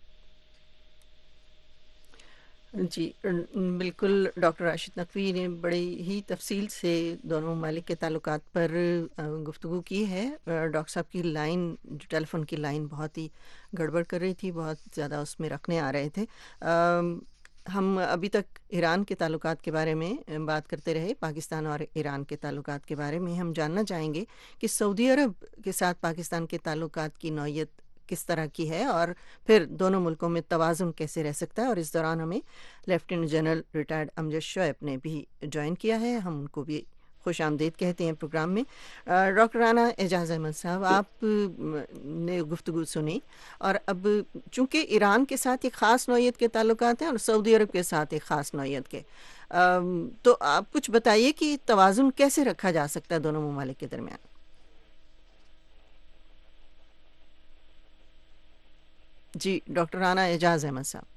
جی بالکل. ڈاکٹر راشد نقوی نے بڑی ہی تفصیل سے دونوں ممالک کے تعلقات پر گفتگو کی ہے. ڈاکٹر صاحب کی لائن جو ٹیلی فون کی لائن بہت ہی گڑبڑ کر رہی تھی, بہت زیادہ اس میں رکھنے آ رہے تھے. ہم ابھی تک ایران کے تعلقات کے بارے میں بات کرتے رہے. پاکستان اور ایران کے تعلقات کے بارے میں ہم جاننا چاہیں گے کہ سعودی عرب کے ساتھ پاکستان کے تعلقات کی نوعیت کس طرح کی ہے اور پھر دونوں ملکوں میں توازن کیسے رہ سکتا ہے. اور اس دوران ہمیں lieutenant general retired Amjad Shoaib نے بھی جوائن کیا ہے, ہم ان کو بھی خوش آمدید کہتے ہیں پروگرام میں. ڈاکٹر رانا اعجاز احمد صاحب, آپ نے گفتگو سنی اور اب چونکہ ایران کے ساتھ ایک خاص نوعیت کے تعلقات ہیں اور سعودی عرب کے ساتھ ایک خاص نوعیت کے, تو آپ کچھ بتائیے کہ توازن کیسے رکھا جا سکتا ہے دونوں ممالک کے درمیان. جی ڈاکٹر رانا اعجاز احمد صاحب.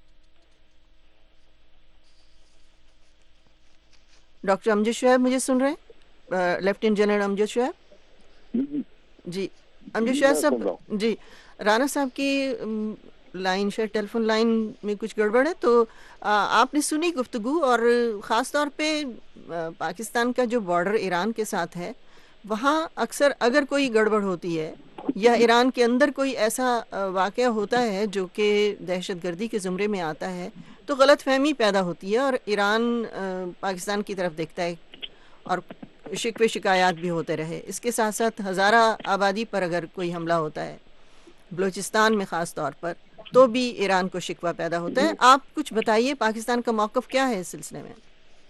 ڈاکٹر امجد شعیب مجھے سن رہے ہیں؟ Lieutenant general Amjad Shoaib. جی امجد شعیب صاحب, جی رانا صاحب کی لائن شاید ٹیلی فون لائن میں کچھ گڑبڑ ہے, تو آپ نے سنی گفتگو, اور خاص طور پہ پاکستان کا جو بارڈر ایران کے ساتھ ہے وہاں اکثر اگر کوئی گڑبڑ ہوتی ہے یا ایران کے اندر کوئی ایسا واقعہ ہوتا ہے جو کہ دہشت گردی کے زمرے میں آتا ہے تو غلط فہمی پیدا ہوتی ہے اور ایران پاکستان کی طرف دیکھتا ہے اور شکوے شکایات بھی ہوتے رہے. اس کے ساتھ ساتھ ہزارہ آبادی پر اگر کوئی حملہ ہوتا ہے بلوچستان میں خاص طور پر تو بھی ایران کو شکوہ پیدا ہوتا ہے. آپ کچھ بتائیے پاکستان کا موقف کیا ہے اس سلسلے میں؟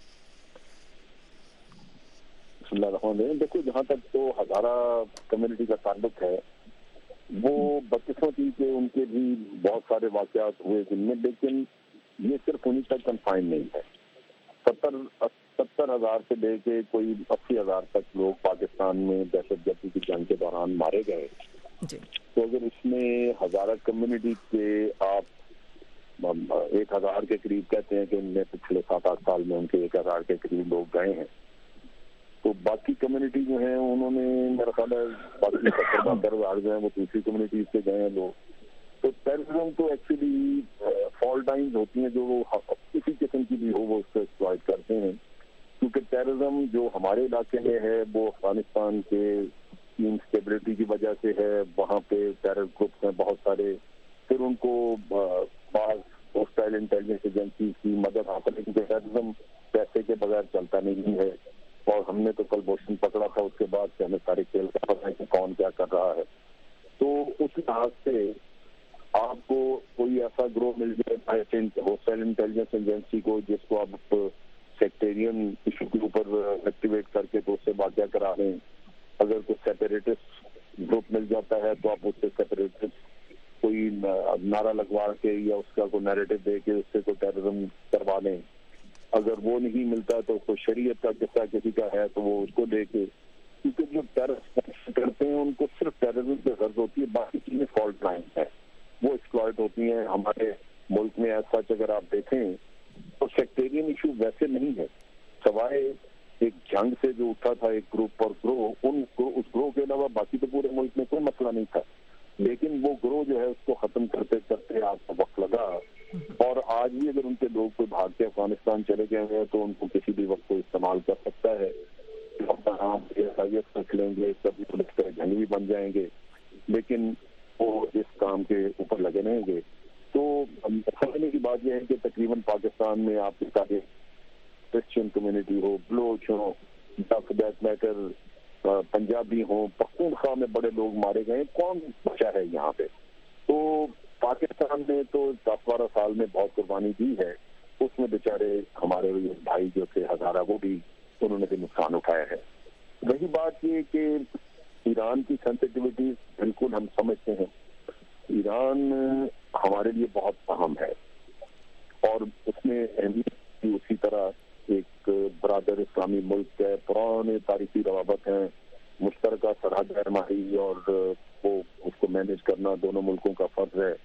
بسم اللہ الرحمن الرحیم. دیکھو جہاں تک تو ہزارہ کمیونٹی کا تعلق ہے وہ بدقسمتی کے ان کے بھی بہت سارے واقعات ہوئے جن میں, لیکن یہ صرف انہیں تک کنفائن نہیں ہے. 70,000 سے لے کے کوئی 80,000 تک لوگ پاکستان میں دہشت گردی کی جنگ کے دوران مارے گئے. تو اگر اس میں ہزارہ کمیونٹی کے آپ 1,000 کے قریب کہتے ہیں کہ ان میں پچھلے 7-8 سال میں ان کے 1,000 کے قریب لوگ گئے ہیں, تو باقی کمیونٹی جو ہیں انہوں نے میرا خیال ہے باقی 70,000 جو ہیں وہ دوسری کمیونٹیز سے گئے ہیں لوگ. تو ٹیررزم تو ایکچولی فالٹ لائنز ہوتی ہیں جو کسی قسم کی بھی ہو وہ اس کو ایکسپلائٹ کرتے ہیں, کیونکہ ٹیررزم جو ہمارے علاقے میں ہے وہ افغانستان کے انسٹیبلٹی کی وجہ سے ہے. وہاں پہ ٹیرر گروپس ہیں بہت سارے, پھر ان کو بعض ہوسٹائل انٹیلیجنس ایجنسیز کی مدد حاصل ہے کیونکہ ٹیررزم پیسے کے بغیر چلتا نہیں ہے. اور ہم نے تو کل بوشن پکڑا تھا, اس کے بعد سے ہمیں سارے کھیل کا پتہ ہے کہ کون کیا کر رہا ہے. تو اس لحاظ سے آپ کو کوئی ایسا گروہ مل جائے ہوسٹائل انٹیلیجنس ایجنسی کو جس کو آپ سیکٹیرین ایشو کے اوپر ایکٹیویٹ کر کے تو اس سے واقعہ کرا رہے ہیں. اگر کوئی سیپریٹسٹ گروپ مل جاتا ہے تو آپ اس سے سیپریٹسٹ کوئی نعرہ لگوا کے یا اس کا کوئی نیریٹو دے کے اس سے کوئی ٹیررزم کروا لیں. اگر وہ نہیں ملتا تو کوئی شریعت کا قصہ کسی کا ہے تو وہ اس کو دے کے, کیونکہ جو ٹیررسٹ کرتے ہیں ان کو صرف ٹیررزم پہ غرض ہوتی ہے, باقی چیزیں فالٹ لائن ہے, وہ ایکسپلائٹ ہوتی ہیں. ہمارے ملک میں ایسا اگر آپ دیکھیں تو سیکٹیرین ایشو ویسے نہیں ہے, سوائے ایک جنگ سے جو اٹھا تھا ایک گروپ اور گروہ, اس گروہ کے علاوہ باقی تو پورے ملک میں کوئی مسئلہ نہیں تھا. لیکن وہ گروہ جو ہے اس کو ختم کرتے کرتے آپ کو وقت لگا, اور آج بھی اگر ان کے لوگ کوئی بھاگ کے افغانستان چلے گئے ہیں تو ان کو کسی بھی وقت کو استعمال کر سکتا ہے. اپنا نام IS رکھ لیں گے, کبھی پولیس کا جنگ بھی بن جائیں گے, لیکن وہ اس کام کے اوپر لگے رہیں گے. تو سمجھنے کی بات یہ ہے کہ تقریباً پاکستان میں آپ کے سارے کرسچن کمیونٹی ہو, بلوچ ہو, فار دیٹ میٹر پنجابی ہوں, پختونخوا میں بڑے لوگ مارے گئے, کون بچا ہے یہاں پہ؟ تو پاکستان نے تو 10-12 سال میں بہت قربانی دی ہے, اس میں بیچارے ہمارے بھائی جو تھے ہزارہ وہ بھی انہوں نے بھی نقصان اٹھایا ہے. وہی بات یہ کہ ایران کی سینسٹیوٹیز بالکل ہم سمجھتے ہیں, ایران ہمارے لیے بہت اہم ہے اور اس میں اہمیت بھی اسی طرح ایک برادر اسلامی ملک ہے, پرانے تاریخی روابط ہیں, مشترکہ سرحد ہے ہماری, اور وہ اس کو مینیج کرنا دونوں ملکوں کا فرض ہے.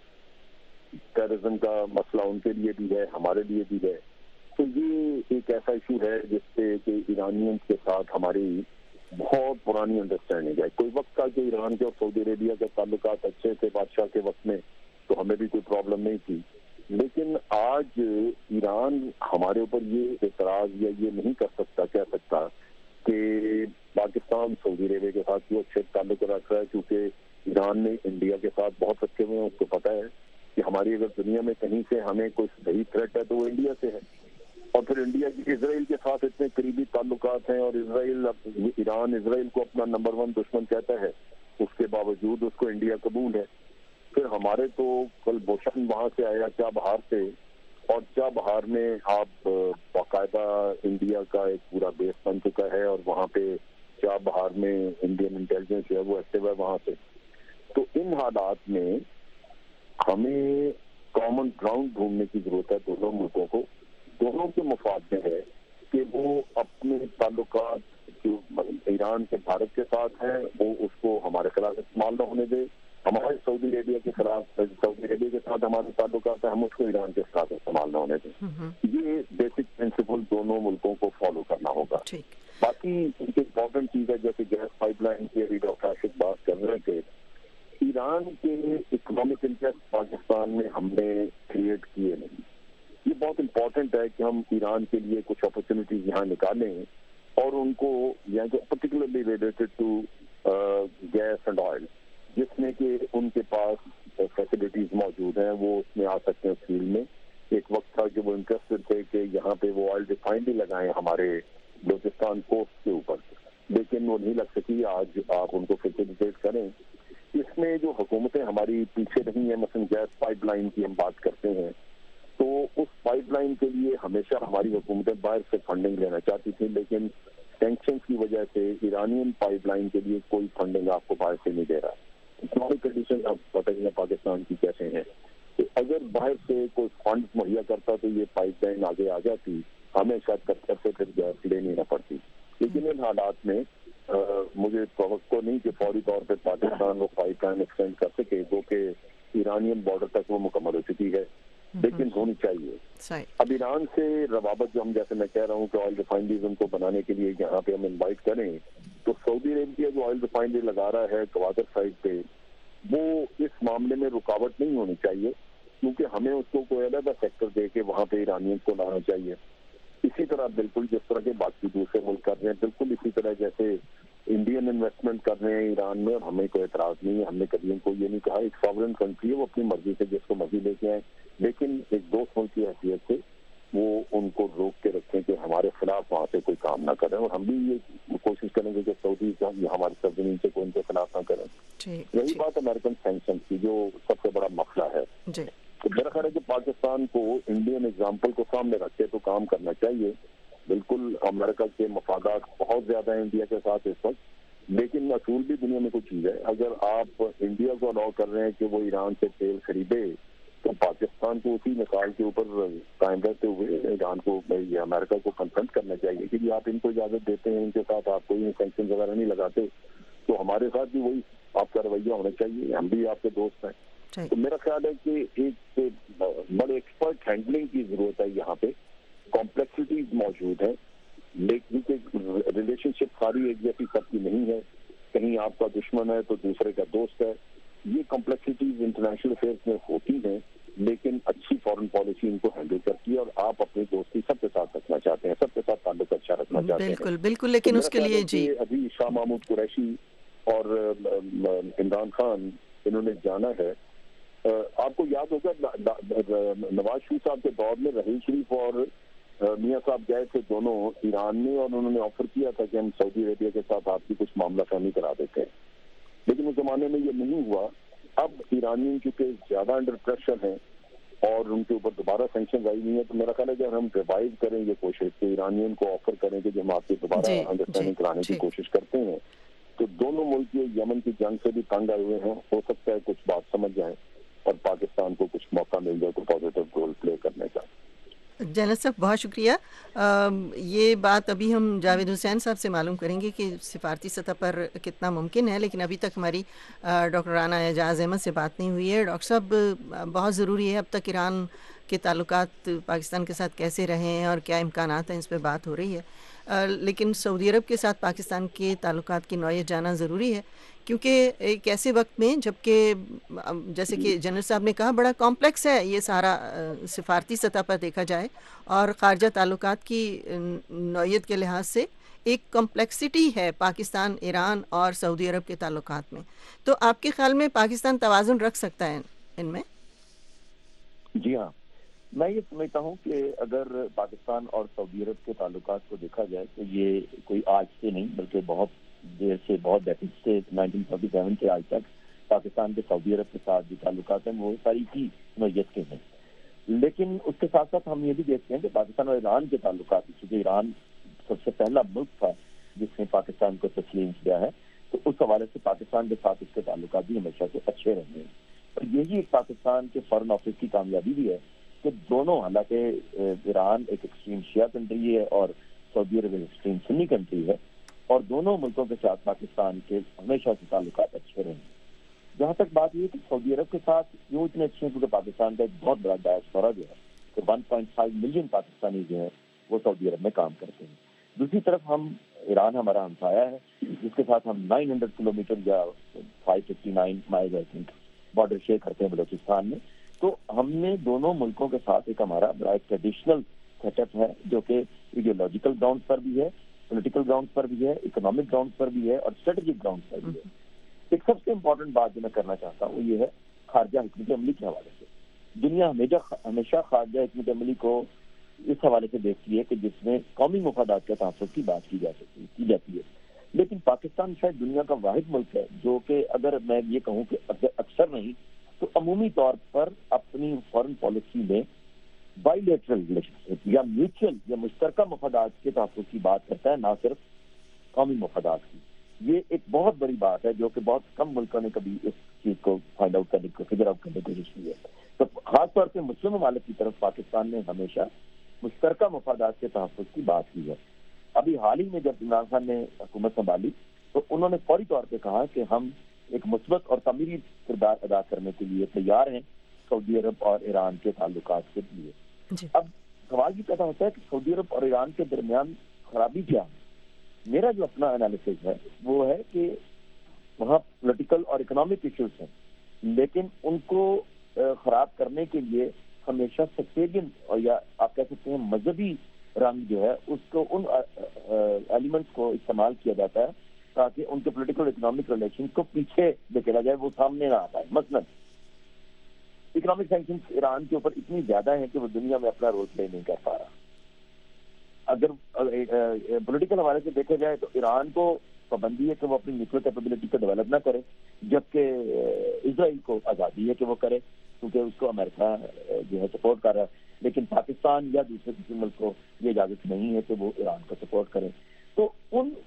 ٹیررزم کا مسئلہ ان کے لیے بھی ہے, ہمارے لیے بھی ہے. تو یہ ایک ایسا ایشو ہے جس سے کہ ایرانیز کے ساتھ ہماری بہت پرانی انڈرسٹینڈنگ ہے. کوئی وقت تھا کہ ایران کے اور سعودی عربیہ کے تعلقات اچھے تھے بادشاہ کے وقت میں, تو ہمیں بھی کوئی پرابلم نہیں تھی. لیکن آج ایران ہمارے اوپر یہ اعتراض یا یہ نہیں کہہ سکتا کہ پاکستان سعودی عربیہ کے ساتھ وہ اچھے تعلق رکھ رہا ہے, کیونکہ ایران نے انڈیا کے ساتھ بہت رکھے ہوئے ہیں. اس کو پتہ ہے کہ ہماری اگر دنیا میں کہیں سے ہمیں کوئی صحیح تھریٹ ہے تو وہ انڈیا سے ہے, اور پھر انڈیا کی اسرائیل کے ساتھ اتنے قریبی تعلقات ہیں, اور ایران اسرائیل کو اپنا نمبر 1 دشمن کہتا ہے, اس کے باوجود اس کو انڈیا قبول ہے. پھر ہمارے تو کل بوشن وہاں سے آیا چابہار سے, اور چابہار میں آپ باقاعدہ انڈیا کا ایک پورا بیس بن چکا ہے, اور وہاں پہ چابہار میں انڈین انٹیلیجنس جو ہے وہ ایکٹیو ہے وہاں سے. تو ان حالات میں ہمیں کامن گراؤنڈ ڈھونڈنے کی ضرورت ہے دونوں ملکوں کو. دونوں کے مفاد میں ہے کہ وہ اپنے تعلقات جو ایران کے بھارت کے ساتھ ہیں وہ اس کو ہمارے خلاف استعمال نہ ہونے دے. ہمارے سعودی عربیہ کے خلاف سعودی عربیہ کے ساتھ ہمارے تعلقات ہیں, ہم اس کو ایران کے ساتھ استعمال نہ ہونے دیں. یہ بیسک پرنسپل دونوں ملکوں کو فالو کرنا ہوگا. باقی ایک امپورٹنٹ چیز ہے جیسے گیس پائپ لائن کی ابھی ڈاکٹر راشد بات کر رہے تھے, ایران کے اکنامک انٹرسٹ پاکستان میں ہم نے کریٹ کیے نہیں. یہ بہت امپورٹنٹ ہے کہ ہم ایران کے لیے کچھ اپرچونیٹیز یہاں نکالیں, اور ان کو یہاں particularly related to gas and oil, جس میں کہ ان کے پاس فیسلٹیز موجود ہیں, وہ اس میں آ سکتے ہیں اس فیلڈ میں. ایک وقت تھا کہ وہ انٹرسٹڈ تھے کہ یہاں پہ وہ آئل ریفائنری لگائیں ہمارے بلوچستان کوسٹ کے اوپر, لیکن وہ نہیں لگ سکی. آج آپ ان کو فیسیلیٹیٹ کریں. اس میں جو حکومتیں ہماری پیچھے نہیں ہیں, مثلا گیس پائپ لائن کی ہم بات کرتے ہیں, تو اس پائپ لائن کے لیے ہمیشہ ہماری حکومتیں باہر سے فنڈنگ لینا چاہتی تھیں, لیکن سینکشنز کی وجہ سے ایرانین پائپ لائن کے لیے کوئی فنڈنگ آپ کو باہر سے نہیں دے رہا. اکنامک کنڈیشن آپ پتہ ہی ہے پاکستان کی کیسے ہیں. تو اگر باہر سے کوئی فنڈ مہیا کرتا تو یہ پائپ لائن آگے آ جاتی, ہمیں شاید قطر سے پھر گیس لینی نہ پڑتی. لیکن ان حالات میں مجھے توقع نہیں کہ فوری طور پہ پاکستان وہ پائپ لائن ایکسٹینڈ کر سکے, جو کہ ایرانین بارڈر تک وہ مکمل ہو چکی ہے, لیکن ہونی چاہیے. اب ایران سے روابط جو ہم جیسے میں کہہ رہا ہوں کہ آئل ریفائنریز ان کو بنانے کے لیے یہاں پہ ہم انوائٹ کریں, تو سعودی عربیہ جو آئل ریفائنری لگا رہا ہے گوادر سائڈ پہ, وہ اس معاملے میں رکاوٹ نہیں ہونی چاہیے, کیونکہ ہمیں اس کو کوئی علیحدہ سیکٹر دے کے وہاں پہ ایرانیوں کو لانا چاہیے. اسی طرح بالکل جس طرح کے باقی دوسرے ملک کر رہے ہیں, بالکل اسی طرح جیسے انڈین انویسٹمنٹ کر رہے ہیں ایران میں, اور ہمیں کوئی اعتراض نہیں ہے. ہم نے کبھی ان کو یہ نہیں کہا, ایک ساورن کنٹری ہے, وہ اپنی مرضی سے جس کو مرضی لے کے آئیں, لیکن ایک دوست ملک کی حیثیت سے وہ ان کو روک کے رکھیں کہ ہمارے خلاف وہاں سے کوئی کام نہ کریں. اور ہم بھی یہ کوشش کریں گے کہ سعودی ہماری سرزمین سے کوئی ان کے خلاف نہ کریں. یہی بات امریکن سینکشن کی جو سب سے بڑا مسئلہ ہے. تو میرا خیال ہے کہ پاکستان کو انڈین ایگزامپل کو سامنے رکھ کے تو کام کرنا چاہیے. بالکل امریکہ کے مفادات بہت زیادہ ہیں انڈیا کے ساتھ اس وقت, لیکن اصول بھی دنیا میں کوئی چیز ہے. اگر آپ انڈیا کو الاؤ کر رہے ہیں کہ وہ ایران سے تیل خریدے تو پاکستان کو اسی مثال کے اوپر قائم رہتے ہوئے ایران کو یا امریکہ کو کنفرنٹ کرنا چاہیے کہ جی آپ ان کو اجازت دیتے ہیں, ان کے ساتھ آپ کوئی سینکشن وغیرہ نہیں لگاتے, تو ہمارے ساتھ بھی وہی آپ کا رویہ ہونا چاہیے, ہم بھی آپ کے دوست ہیں. تو میرا خیال ہے کہ ایک بڑے ایکسپرٹ ہینڈلنگ کی ضرورت ہے یہاں پہ. کمپلیکسٹیز موجود ہیں, لیکن ریلیشن شپ ساری ایک جیسی سب کی نہیں ہے. کہیں آپ کا دشمن ہے تو دوسرے کا دوست ہے. یہ کمپلیکسٹیز انٹرنیشنل افیئرس میں ہوتی ہیں, لیکن اچھی فارن پالیسی ان کو ہینڈل کرتی ہے, اور آپ اپنی دوستی سب کے ساتھ رکھنا چاہتے ہیں, سب کے ساتھ تعلق اچھا رکھنا چاہتے ہیں. بالکل بالکل. لیکن اس کے لیے جی ابھی شاہ محمود قریشی اور عمران خان انہوں نے جانا ہے. آپ کو یاد ہوگا نواز شریف صاحب کے دور میں رحیل شریف اور میاں صاحب گئے تھے دونوں ایران میں, اور انہوں نے آفر کیا تھا کہ ہم سعودی عربیہ کے ساتھ آپ کی کچھ معاملہ فہمی کرا دیتے ہیں, لیکن اس زمانے میں یہ نہیں ہوا. اب ایرانی چونکہ زیادہ انڈر پریشر ہیں اور ان کے اوپر دوبارہ سینکشن آئی ہوئی ہیں, تو میرا خیال ہے کہ اگر ہم ریوائو کریں یہ کوشش کہ ایرانیوں کو آفر کریں کہ جو ہم آپ کی دوبارہ انڈرسٹینڈنگ کرانے کی کوشش کرتے ہیں, تو دونوں ملک یمن کی جنگ سے بھی تنگ آئے ہوئے ہیں. ہو سکتا ہے کچھ بات سمجھ جائیں اور پاکستان کو کچھ موقع مل جائے تو پازیٹیو رول پلے کرنے کا. جنید صاحب بہت شکریہ. یہ بات ابھی ہم جاوید حسین صاحب سے معلوم کریں گے کہ سفارتی سطح پر کتنا ممکن ہے, لیکن ابھی تک ہماری ڈاکٹر رانا اعجاز احمد سے بات نہیں ہوئی ہے. ڈاکٹر صاحب بہت ضروری ہے, اب تک ایران کے تعلقات پاکستان کے ساتھ کیسے رہے ہیں اور کیا امکانات ہیں, اس پہ بات ہو رہی ہے, لیکن سعودی عرب کے ساتھ پاکستان کے تعلقات کی نوعیت جانا ضروری ہے, کیونکہ ایک ایسے وقت میں جبکہ جیسے کہ جنرل صاحب نے کہا بڑا کمپلیکس ہے یہ سارا سفارتی سطح پر دیکھا جائے, اور خارجہ تعلقات کی نوعیت کے لحاظ سے ایک کمپلیکسٹی ہے پاکستان, ایران اور سعودی عرب کے تعلقات میں. تو آپ کے خیال میں پاکستان توازن رکھ سکتا ہے ان میں؟ جی ہاں, میں یہ سمجھتا ہوں کہ اگر پاکستان اور سعودی عرب کے تعلقات کو دیکھا جائے تو یہ کوئی آج سے نہیں بلکہ بہت دیر سے, بہت ڈیکیڈ سے 1947 سے آج تک پاکستان کے سعودی عرب کے ساتھ جو تعلقات ہیں وہ ساری کی نوعیت کے ہیں. لیکن اس کے ساتھ ساتھ ہم یہ بھی دیکھتے ہیں کہ پاکستان اور ایران کے تعلقات, چونکہ ایران سب سے پہلا ملک تھا جس نے پاکستان کو تسلیم کیا ہے, تو اس حوالے سے پاکستان کے ساتھ اس کے تعلقات بھی ہمیشہ سے اچھے رہے ہیں. اور یہی ایک پاکستان کے فارن آفس کی کامیابی بھی ہے کہ دونوں, حالانکہ ایران ایک ایکسٹریم شیعہ کنٹری ہے اور سعودی عرب ایک ایکسٹریم سنی کنٹری ہے, اور دونوں ملکوں کے ساتھ پاکستان کے ہمیشہ سے تعلقات اچھے رہے ہیں. جہاں تک بات یہ ہے کہ سعودی عرب کے ساتھ کیوں اتنے اچھے ہیں, کیونکہ پاکستان کا ایک بہت بڑا ڈائسپورا جو ہے کہ 1.5 ملین پاکستانی جو ہیں وہ سعودی عرب میں کام کرتے ہیں. دوسری طرف ایران ہمارا ہمسایہ ہے جس کے ساتھ ہم 900 کلومیٹر یا 559 مائل آئی تھنک بارڈر شیئر کرتے ہیں بلوچستان میں. تو ہم نے دونوں ملکوں کے ساتھ ایک ہمارا بڑا ایک ٹریڈیشنل سیٹ اپ ہے جو کہ ایڈیولوجیکل گراؤنڈ پر بھی ہے, پولیٹیکل گراؤنڈ پر بھی ہے, اکنامک گراؤنڈ پر بھی ہے, اور اسٹریٹجک گراؤنڈ پر بھی ہے. ایک سب سے امپورٹنٹ بات جو میں کرنا چاہتا ہوں وہ یہ ہے خارجہ حکمت عملی کے حوالے سے. دنیا ہمیشہ خارجہ حکمت عملی کو اس حوالے سے دیکھتی ہے کہ جس میں قومی مفادات کے تحفظ کی بات کی جاتی ہے. لیکن پاکستان شاید دنیا کا واحد ملک ہے جو کہ اگر میں یہ کہوں کہ اکثر نہیں تو عمومی طور پر اپنی فارن پالیسی میں بائی لیٹرل ریلیشنشپ یا میوچل یا مشترکہ مفادات کے تحفظ کی بات کرتا ہے, نہ صرف قومی مفادات کی. یہ ایک بہت بڑی بات ہے جو کہ بہت کم ملکوں نے کبھی اس چیز کو فائنڈ آؤٹ کرنے کو فگر آؤٹ کرنے کی کوشش کی ہے. تو خاص طور پہ مسلم ممالک کی طرف پاکستان نے ہمیشہ مشترکہ مفادات کے تحفظ کی بات کی ہے. ابھی حال ہی میں جب عمران خان نے حکومت سنبھالی تو انہوں نے فوری طور پہ کہا کہ ہم ایک مثبت اور تعمیری کردار ادا کرنے کے لیے تیار ہیں سعودی عرب اور ایران کے تعلقات کے لیے. اب سوال یہ پیدا ہوتا ہے کہ سعودی عرب اور ایران کے درمیان خرابی کیا ہے. میرا جو اپنا انالیسز ہے وہ ہے کہ وہاں پولیٹیکل اور اکنامک ایشوز ہیں, لیکن ان کو خراب کرنے کے لیے ہمیشہ سیکٹیرین اور یا آپ کہہ سکتے ہیں مذہبی رنگ جو ہے اس کو ان ایلیمنٹس کو استعمال کیا جاتا ہے تاکہ ان کے پولیٹیکل اکنامک ریلیشن کو پیچھے دھکیلا جائے, وہ سامنے نہ آ پائے. مثلا اکنامک سینکشنز ایران کے اوپر اتنی زیادہ ہیں کہ وہ دنیا میں اپنا رول پلے نہیں کر پا رہا. اگر پولیٹیکل حوالے سے دیکھا جائے تو ایران کو پابندی ہے کہ وہ اپنی نیوکلیر کیپیبلٹی کو ڈیولپ نہ کرے, جبکہ اسرائیل کو آزادی ہے کہ وہ کرے کیونکہ اس کو امریکہ جو ہے سپورٹ کر رہا ہے. لیکن پاکستان یا دوسرے کسی ملک کو یہ اجازت نہیں ہے کہ وہ ایران کو سپورٹ کرے. تو ان معاملات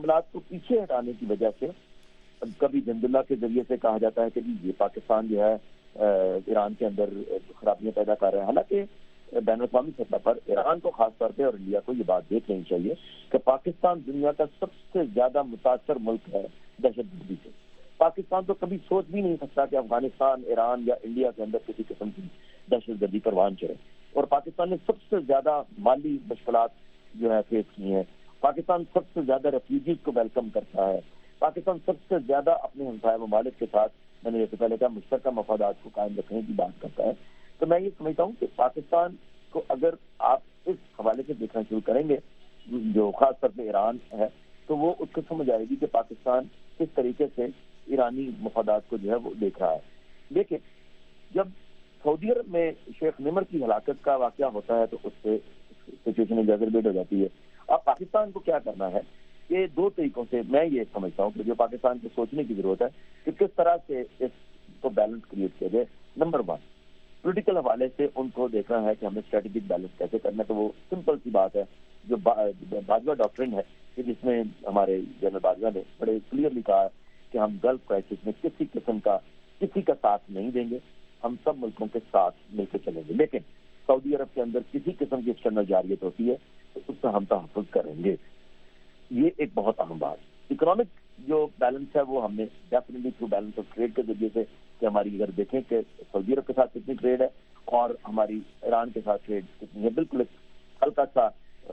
معاملات کو پیچھے ہٹانے کی وجہ سے کبھی جند اللہ کے ذریعے سے کہا جاتا ہے کہ یہ پاکستان جو ہے ایران کے اندر خرابیاں پیدا کر رہے ہیں، حالانکہ بین الاقوامی سطح پر ایران کو خاص طور پہ اور انڈیا کو یہ بات دیکھ لینی چاہیے کہ پاکستان دنیا کا سب سے زیادہ متاثر ملک ہے دہشت گردی سے. پاکستان تو کبھی سوچ بھی نہیں سکتا کہ افغانستان، ایران یا انڈیا کے اندر کسی قسم کی دہشت گردی پروان چڑھے. اور پاکستان نے سب سے زیادہ مالی مشکلات جو ہے فیس کی ہیں. پاکستان سب سے زیادہ ریفیوجیز کو ویلکم کرتا ہے. پاکستان سب سے زیادہ اپنے ہمسایہ ممالک کے ساتھ، میں نے جیسے پہلے کہا، مشترکہ مفادات کو قائم رکھنے کی بات کرتا ہے. تو میں یہ سمجھتا ہوں کہ پاکستان کو اگر آپ اس حوالے سے دیکھنا شروع کریں گے جو خاص طور پہ ایران ہے، تو وہ اس کو سمجھ آئے گی کہ پاکستان کس طریقے سے ایرانی مفادات کو جو ہے وہ دیکھ رہا ہے. لیکن جب سعودی عرب میں شیخ نمر کی ہلاکت کا واقعہ ہوتا ہے تو اس سے سچویشن ایگزربیٹ ہو جاتی ہے. اب پاکستان کو کیا کرنا ہے کہ دو طریقوں سے میں یہ سمجھتا ہوں کہ جو پاکستان کو سوچنے کی ضرورت ہے کہ کس طرح سے اس کو بیلنس کریٹ کیا جائے. نمبر 1، پولیٹیکل حوالے سے ان کو دیکھنا ہے کہ ہمیں اسٹریٹجک بیلنس کیسے کرنا ہے. تو وہ سمپل سی بات ہے جو باجوہ ڈاکٹرن ہے کہ جس میں ہمارے جنرل باجوہ نے بڑے کلیئرلی کہا کہ ہم گلف کرائسس میں کسی قسم کا کسی کا ساتھ نہیں دیں گے، ہم سب ملکوں کے ساتھ مل کے چلیں گے. لیکن سعودی عرب کے اندر کسی قسم کی ایکسٹرنل جارحیت ہوتی ہے تو اس سے ہم تحفظ کریں گے. یہ ایک بہت اہم بات. اکنامک جو بیلنس ہے وہ ہم نے definitely through balance of trade کے ذریعے سے، کہ ہماری اگر دیکھیں کہ سعودی عرب کے ساتھ کتنی ٹریڈ ہے اور ہماری ایران کے ساتھ ٹریڈ کتنی ہے، بالکل ایک ہلکا سا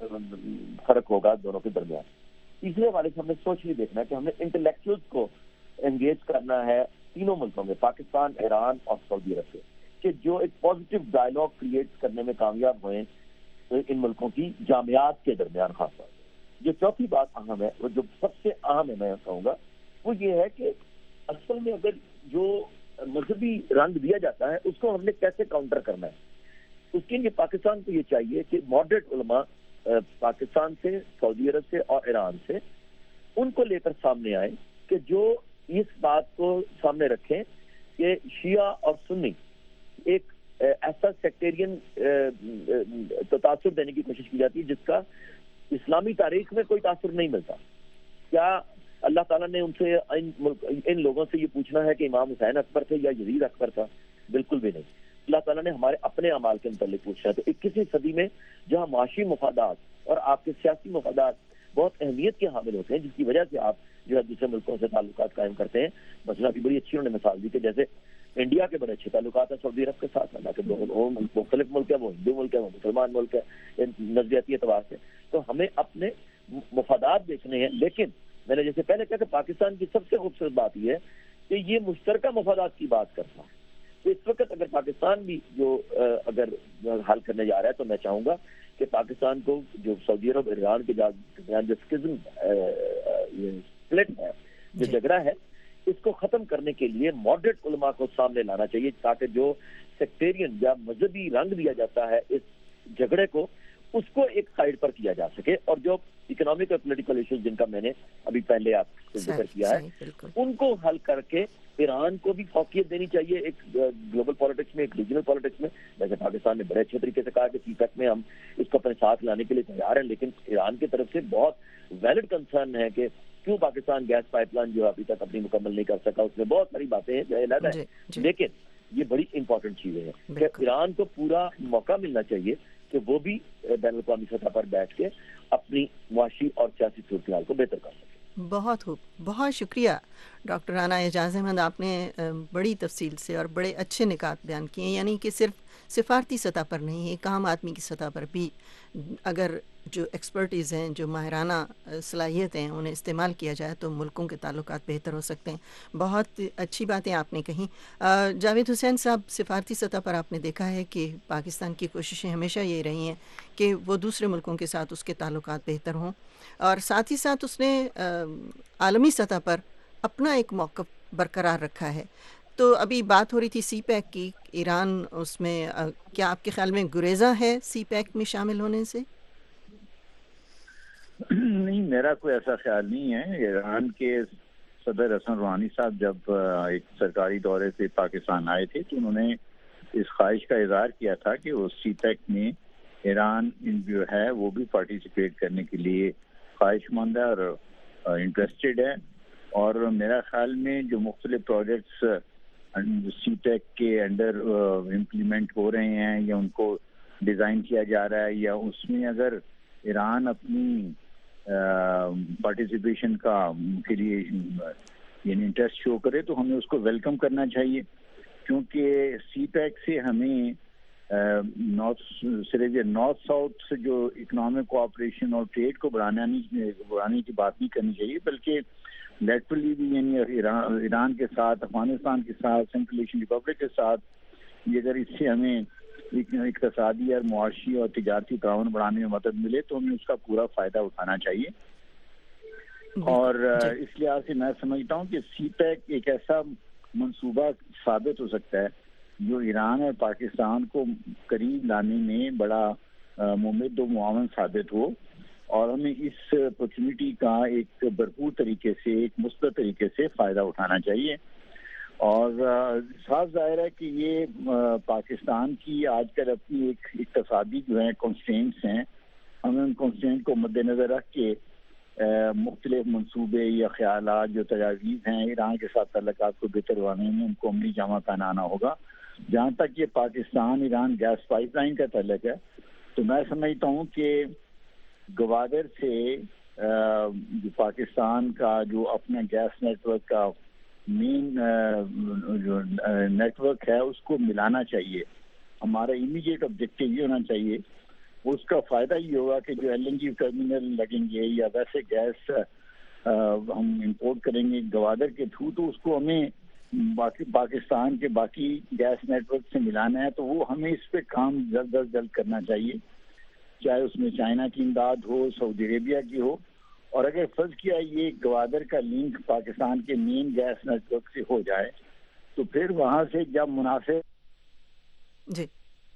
فرق ہوگا دونوں کے درمیان. تیسرے حوالے سے ہم نے سوچ نہیں دیکھنا ہے کہ ہم نے انٹلیکچوئلس کو انگیج کرنا ہے تینوں ملکوں میں، پاکستان، ایران اور سعودی عرب سے، کہ جو ایک پازیٹیو ڈائلاگ کریٹ کرنے میں کامیاب ہوئے ان ملکوں کی جامعات کے درمیان. خاص طور جو چوتھی بات اہم ہے، وہ جو سب سے اہم ہے میں کہوں گا، وہ یہ ہے کہ اصل میں اگر جو مذہبی رنگ دیا جاتا ہے اس کو ہم نے کیسے کاؤنٹر کرنا ہے. اس کے لیے پاکستان کو یہ چاہیے کہ ماڈریٹ علماء پاکستان سے، سعودی عرب سے اور ایران سے ان کو لے کر سامنے آئے کہ جو اس بات کو سامنے رکھیں کہ شیعہ اور سنی ایک ایسا سیکٹیرین تاثر دینے کی کوشش کی جاتی ہے جس کا اسلامی تاریخ میں کوئی تاثر نہیں ملتا. کیا اللہ تعالیٰ نے ان سے ان لوگوں سے یہ پوچھنا ہے کہ امام حسین اکبر تھے یا یزید اکبر تھا؟ بالکل بھی نہیں. اللہ تعالیٰ نے ہمارے اپنے اعمال کے متعلق پوچھا ہے. تو 21ویں صدی میں جہاں معاشی مفادات اور آپ کے سیاسی مفادات بہت اہمیت کے حامل ہوتے ہیں، جس کی وجہ سے آپ جو ہے دوسرے ملکوں سے تعلقات قائم کرتے ہیں. مثلا ابھی بڑی اچھی انہوں نے مثال دی کہ جیسے انڈیا کے بڑے اچھے تعلقات ہیں سعودی عرب کے ساتھ، حالانکہ وہ مختلف ملک ہے، وہ ہندو ملک ہے، وہ مسلمان ملک ہے نظریاتی اعتبار سے. تو ہمیں اپنے مفادات دیکھنے ہیں. لیکن میں نے جیسے پہلے کہا کہ پاکستان کی سب سے خوبصورت بات یہ ہے کہ یہ مشترکہ مفادات کی بات کرتا ہے. تو اس وقت اگر پاکستان بھی جو اگر حل کرنے جا رہا ہے تو میں چاہوں گا کہ پاکستان کو جو سعودی عرب اور ایران کے درمیان جو سکزم سپلٹ ہے، جو جھگڑا ہے، اس کو ختم کرنے کے لیے ماڈریٹ علماء کو سامنے لانا چاہیے تاکہ جو سیکٹیرین یا مذہبی رنگ دیا جاتا ہے اس جھگڑے کو، اس کو ایک سائڈ پر کیا جا سکے. اور جو اکنامک اور پولیٹیکل ایشوز جن کا میں نے ابھی پہلے آپ سے ذکر کیا ہے، ان کو حل کر کے ایران کو بھی فوقیت دینی چاہیے ایک گلوبل پالیٹکس میں، ایک ریجنل پالیٹکس میں. جیسے پاکستان نے بڑے اچھے طریقے سے کہا کہ سی پیک میں ہم اس کو اپنے ساتھ لانے کے لیے تیار ہیں، لیکن ایران کی طرف سے بہت ویلڈ کنسرن ہے کہ کیوں پاکستان گیس پائپ لائن جو ابھی تک اپنی مکمل نہیں کر سکا. اس میں بہت ساری باتیں ہیں جو علیحدہ ہیں، لیکن یہ بڑی امپورٹنٹ چیزیں ہیں کہ ایران کو پورا موقع ملنا چاہیے کہ وہ بھی بین الاقوامی سطح پر بیٹھ کے اپنی معاشی اور سیاسی صورتحال کو بہتر کر سکے. بہت خوب، بہت شکریہ ڈاکٹر رانا اعجاز احمد. آپ نے بڑی تفصیل سے اور بڑے اچھے نکات بیان کیے ہیں، یعنی کہ صرف سفارتی سطح پر نہیں، ایک عام آدمی کی سطح پر بھی اگر جو ایکسپرٹیز ہیں، جو ماہرانہ صلاحیت ہیں، انہیں استعمال کیا جائے تو ملکوں کے تعلقات بہتر ہو سکتے ہیں. بہت اچھی باتیں آپ نے کہیں. جاوید حسین صاحب، سفارتی سطح پر آپ نے دیکھا ہے کہ پاکستان کی کوششیں ہمیشہ یہ رہی ہیں کہ وہ دوسرے ملکوں کے ساتھ اس کے تعلقات بہتر ہوں، اور ساتھ ہی ساتھ اس نے عالمی سطح پر اپنا ایک موقف برقرار رکھا ہے. تو ابھی بات ہو رہی تھی سی پیک کی، ایران اس میں کیا آپ کے خیال میں گریزاں ہے سی پیک میں شامل ہونے سے؟ نہیں، میرا کوئی ایسا خیال نہیں ہے. ایران کے صدر حسن روحانی صاحب جب ایک سرکاری دورے سے پاکستان آئے تھے تو انہوں نے اس خواہش کا اظہار کیا تھا کہ وہ سی پیک میں ایران جو ہے وہ بھی پارٹیسپیٹ کرنے کے لیے خواہش مند ہے. اور انٹرسٹڈ ہے، اور میرا خیال میں جو مختلف پروجیکٹس سی ٹیک کے انڈر امپلیمنٹ ہو رہے ہیں یا ان کو ڈیزائن کیا جا رہا ہے، یا اس میں اگر ایران اپنی پارٹیسپیشن کے لیے یعنی انٹرسٹ شو کرے تو ہمیں اس کو ویلکم کرنا چاہیے، کیونکہ سی پیک سے ہمیں صرف نارتھ ساؤتھ سے جو اکنامک کوآپریشن اور ٹریڈ کو بڑھانے کی بات نہیں کرنی چاہیے، بلکہ لیٹرلی بھی یعنی ایران کے ساتھ، افغانستان کے ساتھ، سینٹرل ایشین ریپبلک کے ساتھ یہ اگر اس سے ہمیں اقتصادی اور معاشی اور تجارتی تعاون بڑھانے میں مدد ملے تو ہمیں اس کا پورا فائدہ اٹھانا چاہیے. اور اس لحاظ سے میں سمجھتا ہوں کہ سی پیک ایک ایسا منصوبہ ثابت ہو سکتا ہے جو ایران اور پاکستان کو قریب لانے میں بڑا ممد و معاون ثابت ہو، اور ہمیں اس اپرچونٹی کا ایک بھرپور طریقے سے، ایک مثبت طریقے سے فائدہ اٹھانا چاہیے. اور صاف ظاہر ہے کہ یہ پاکستان کی آج کل اپنی ایک اقتصادی جو ہے کنسٹرینٹس ہیں، ہمیں ان کنسٹرینٹ کو مد نظر رکھ کے مختلف منصوبے یا خیالات جو تجاویز ہیں ایران کے ساتھ تعلقات کو بہتر بنانے میں ان کو عملی جامہ پہنانا ہوگا. جہاں تک یہ Pakistan Iran gas pipeline کا تعلق ہے تو میں سمجھتا ہوں کہ گوادر سے جو پاکستان کا جو اپنا گیس نیٹ ورک کا مین جو نیٹ ورک ہے اس کو ملانا چاہیے. ہمارا امیڈیٹ آبجیکٹو یہ ہونا چاہیے، اس کا فائدہ یہ ہوگا کہ جو ایل این جی ٹرمینل لگیں گے یا ویسے گیس ہم امپورٹ کریں گے گوادر کے تھرو، تو اس کو ہمیں باقی پاکستان کے باقی گیس نیٹ ورک سے ملانا ہے. تو وہ ہمیں اس پہ کام جلد از جلد کرنا چاہیے، چاہے اس میں چائنا کی امداد ہو، سعودی عربیہ کی ہو. اور اگر فرض کیا یہ گوادر کا لنک پاکستان کے مین گیس نیٹ ورک سے ہو جائے تو پھر وہاں سے جب مناسب جی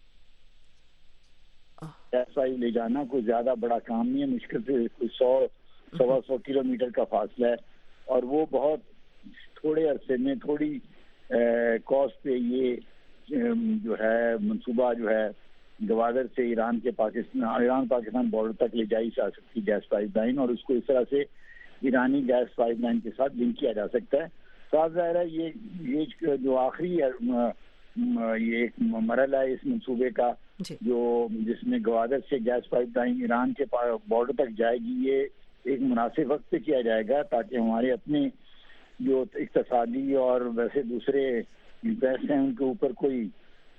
گیس پائپ لے جانا کوئی زیادہ بڑا کام نہیں ہے، مشکل سے کوئی 100-125 کلومیٹر کا فاصلہ ہے، اور وہ بہت تھوڑے عرصے میں تھوڑی کاسٹ پہ یہ جو ہے منصوبہ جو ہے گوادر سے ایران پاکستان بارڈر تک لے جائی جا سکتی گیس پائپ لائن، اور اس کو اس طرح سے ایرانی گیس پائپ لائن کے ساتھ لنک کیا جا سکتا ہے. صاف ظاہر ہے یہ جو آخری یہ ایک مرحلہ ہے اس منصوبے کا جس میں گوادر سے گیس پائپ لائن ایران کے بارڈر تک جائے گی، یہ ایک مناسب وقت پہ کیا جائے گا تاکہ ہمارے اپنے جو اقتصادی اور ویسے دوسرے انٹرسٹ ہیں ان کے اوپر کوئی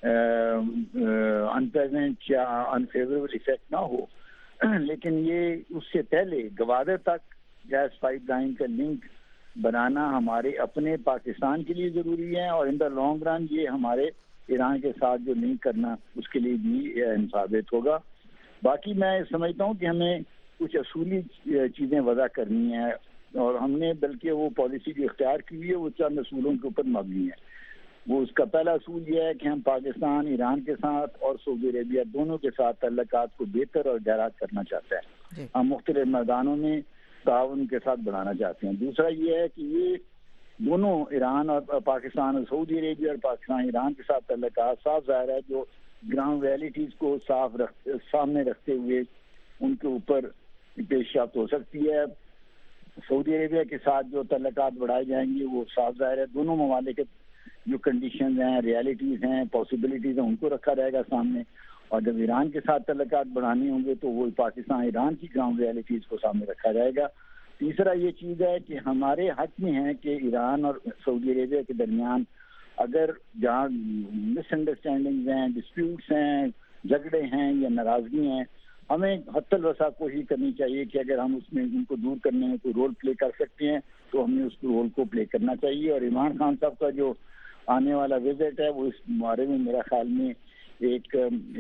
انپلیزنٹ یا انفیوریبل ایفیکٹ نہ ہو. لیکن یہ اس سے پہلے گوادر تک گیس پائپ لائن کا لنک بنانا ہمارے اپنے پاکستان کے لیے ضروری ہے، اور ان دا لانگ رن یہ ہمارے ایران کے ساتھ جو لنک کرنا اس کے لیے بھی ثابت ہوگا. باقی میں سمجھتا ہوں کہ ہمیں کچھ اصولی چیزیں وضع کرنی ہیں، اور ہم نے بلکہ وہ پالیسی جو اختیار کی ہوئی ہے وہ چند اصولوں کے اوپر مبنی ہے. وہ اس کا پہلا اصول یہ ہے کہ ہم پاکستان ایران کے ساتھ اور سعودی عربیہ دونوں کے ساتھ تعلقات کو بہتر اور گہرا کرنا چاہتے ہیں. ہم مختلف میدانوں میں تعاون کے ساتھ بڑھانا چاہتے ہیں. دوسرا یہ ہے کہ یہ دونوں ایران اور پاکستان اور سعودی عربیہ اور پاکستان ایران کے ساتھ تعلقات صاف ظاہر ہے جو گراؤنڈ ریئلٹیز کو سامنے رکھتے ہوئے ان کے اوپر پیش رفت ہو سکتی ہے. سعودی عربیہ کے ساتھ جو تعلقات بڑھائے جائیں گے وہ صاف ظاہر ہے دونوں ممالک جو کنڈیشنز ہیں، ریالٹیز ہیں، پاسبلٹیز ہیں، ان کو رکھا جائے گا سامنے. اور جب ایران کے ساتھ تعلقات بڑھانے ہوں گے تو وہ پاکستان ایران کی گراؤنڈ ریالٹیز کو سامنے رکھا جائے گا. تیسرا یہ چیز ہے کہ ہمارے حق میں ہے کہ ایران اور سعودی عربیہ کے درمیان اگر جہاں مس انڈرسٹینڈنگز ہیں، ڈسپیوٹس ہیں، جھگڑے ہیں یا ناراضگی ہیں، ہمیں حتی الوسع کوشش کرنی چاہیے کہ اگر ہم اس میں ان کو دور کرنے میں کوئی رول پلے کر سکتے ہیں تو ہمیں اس رول کو پلے کرنا چاہیے. اور عمران خان صاحب کا جو آنے والا وزٹ ہے وہ اس بارے میں میرا خیال میں ایک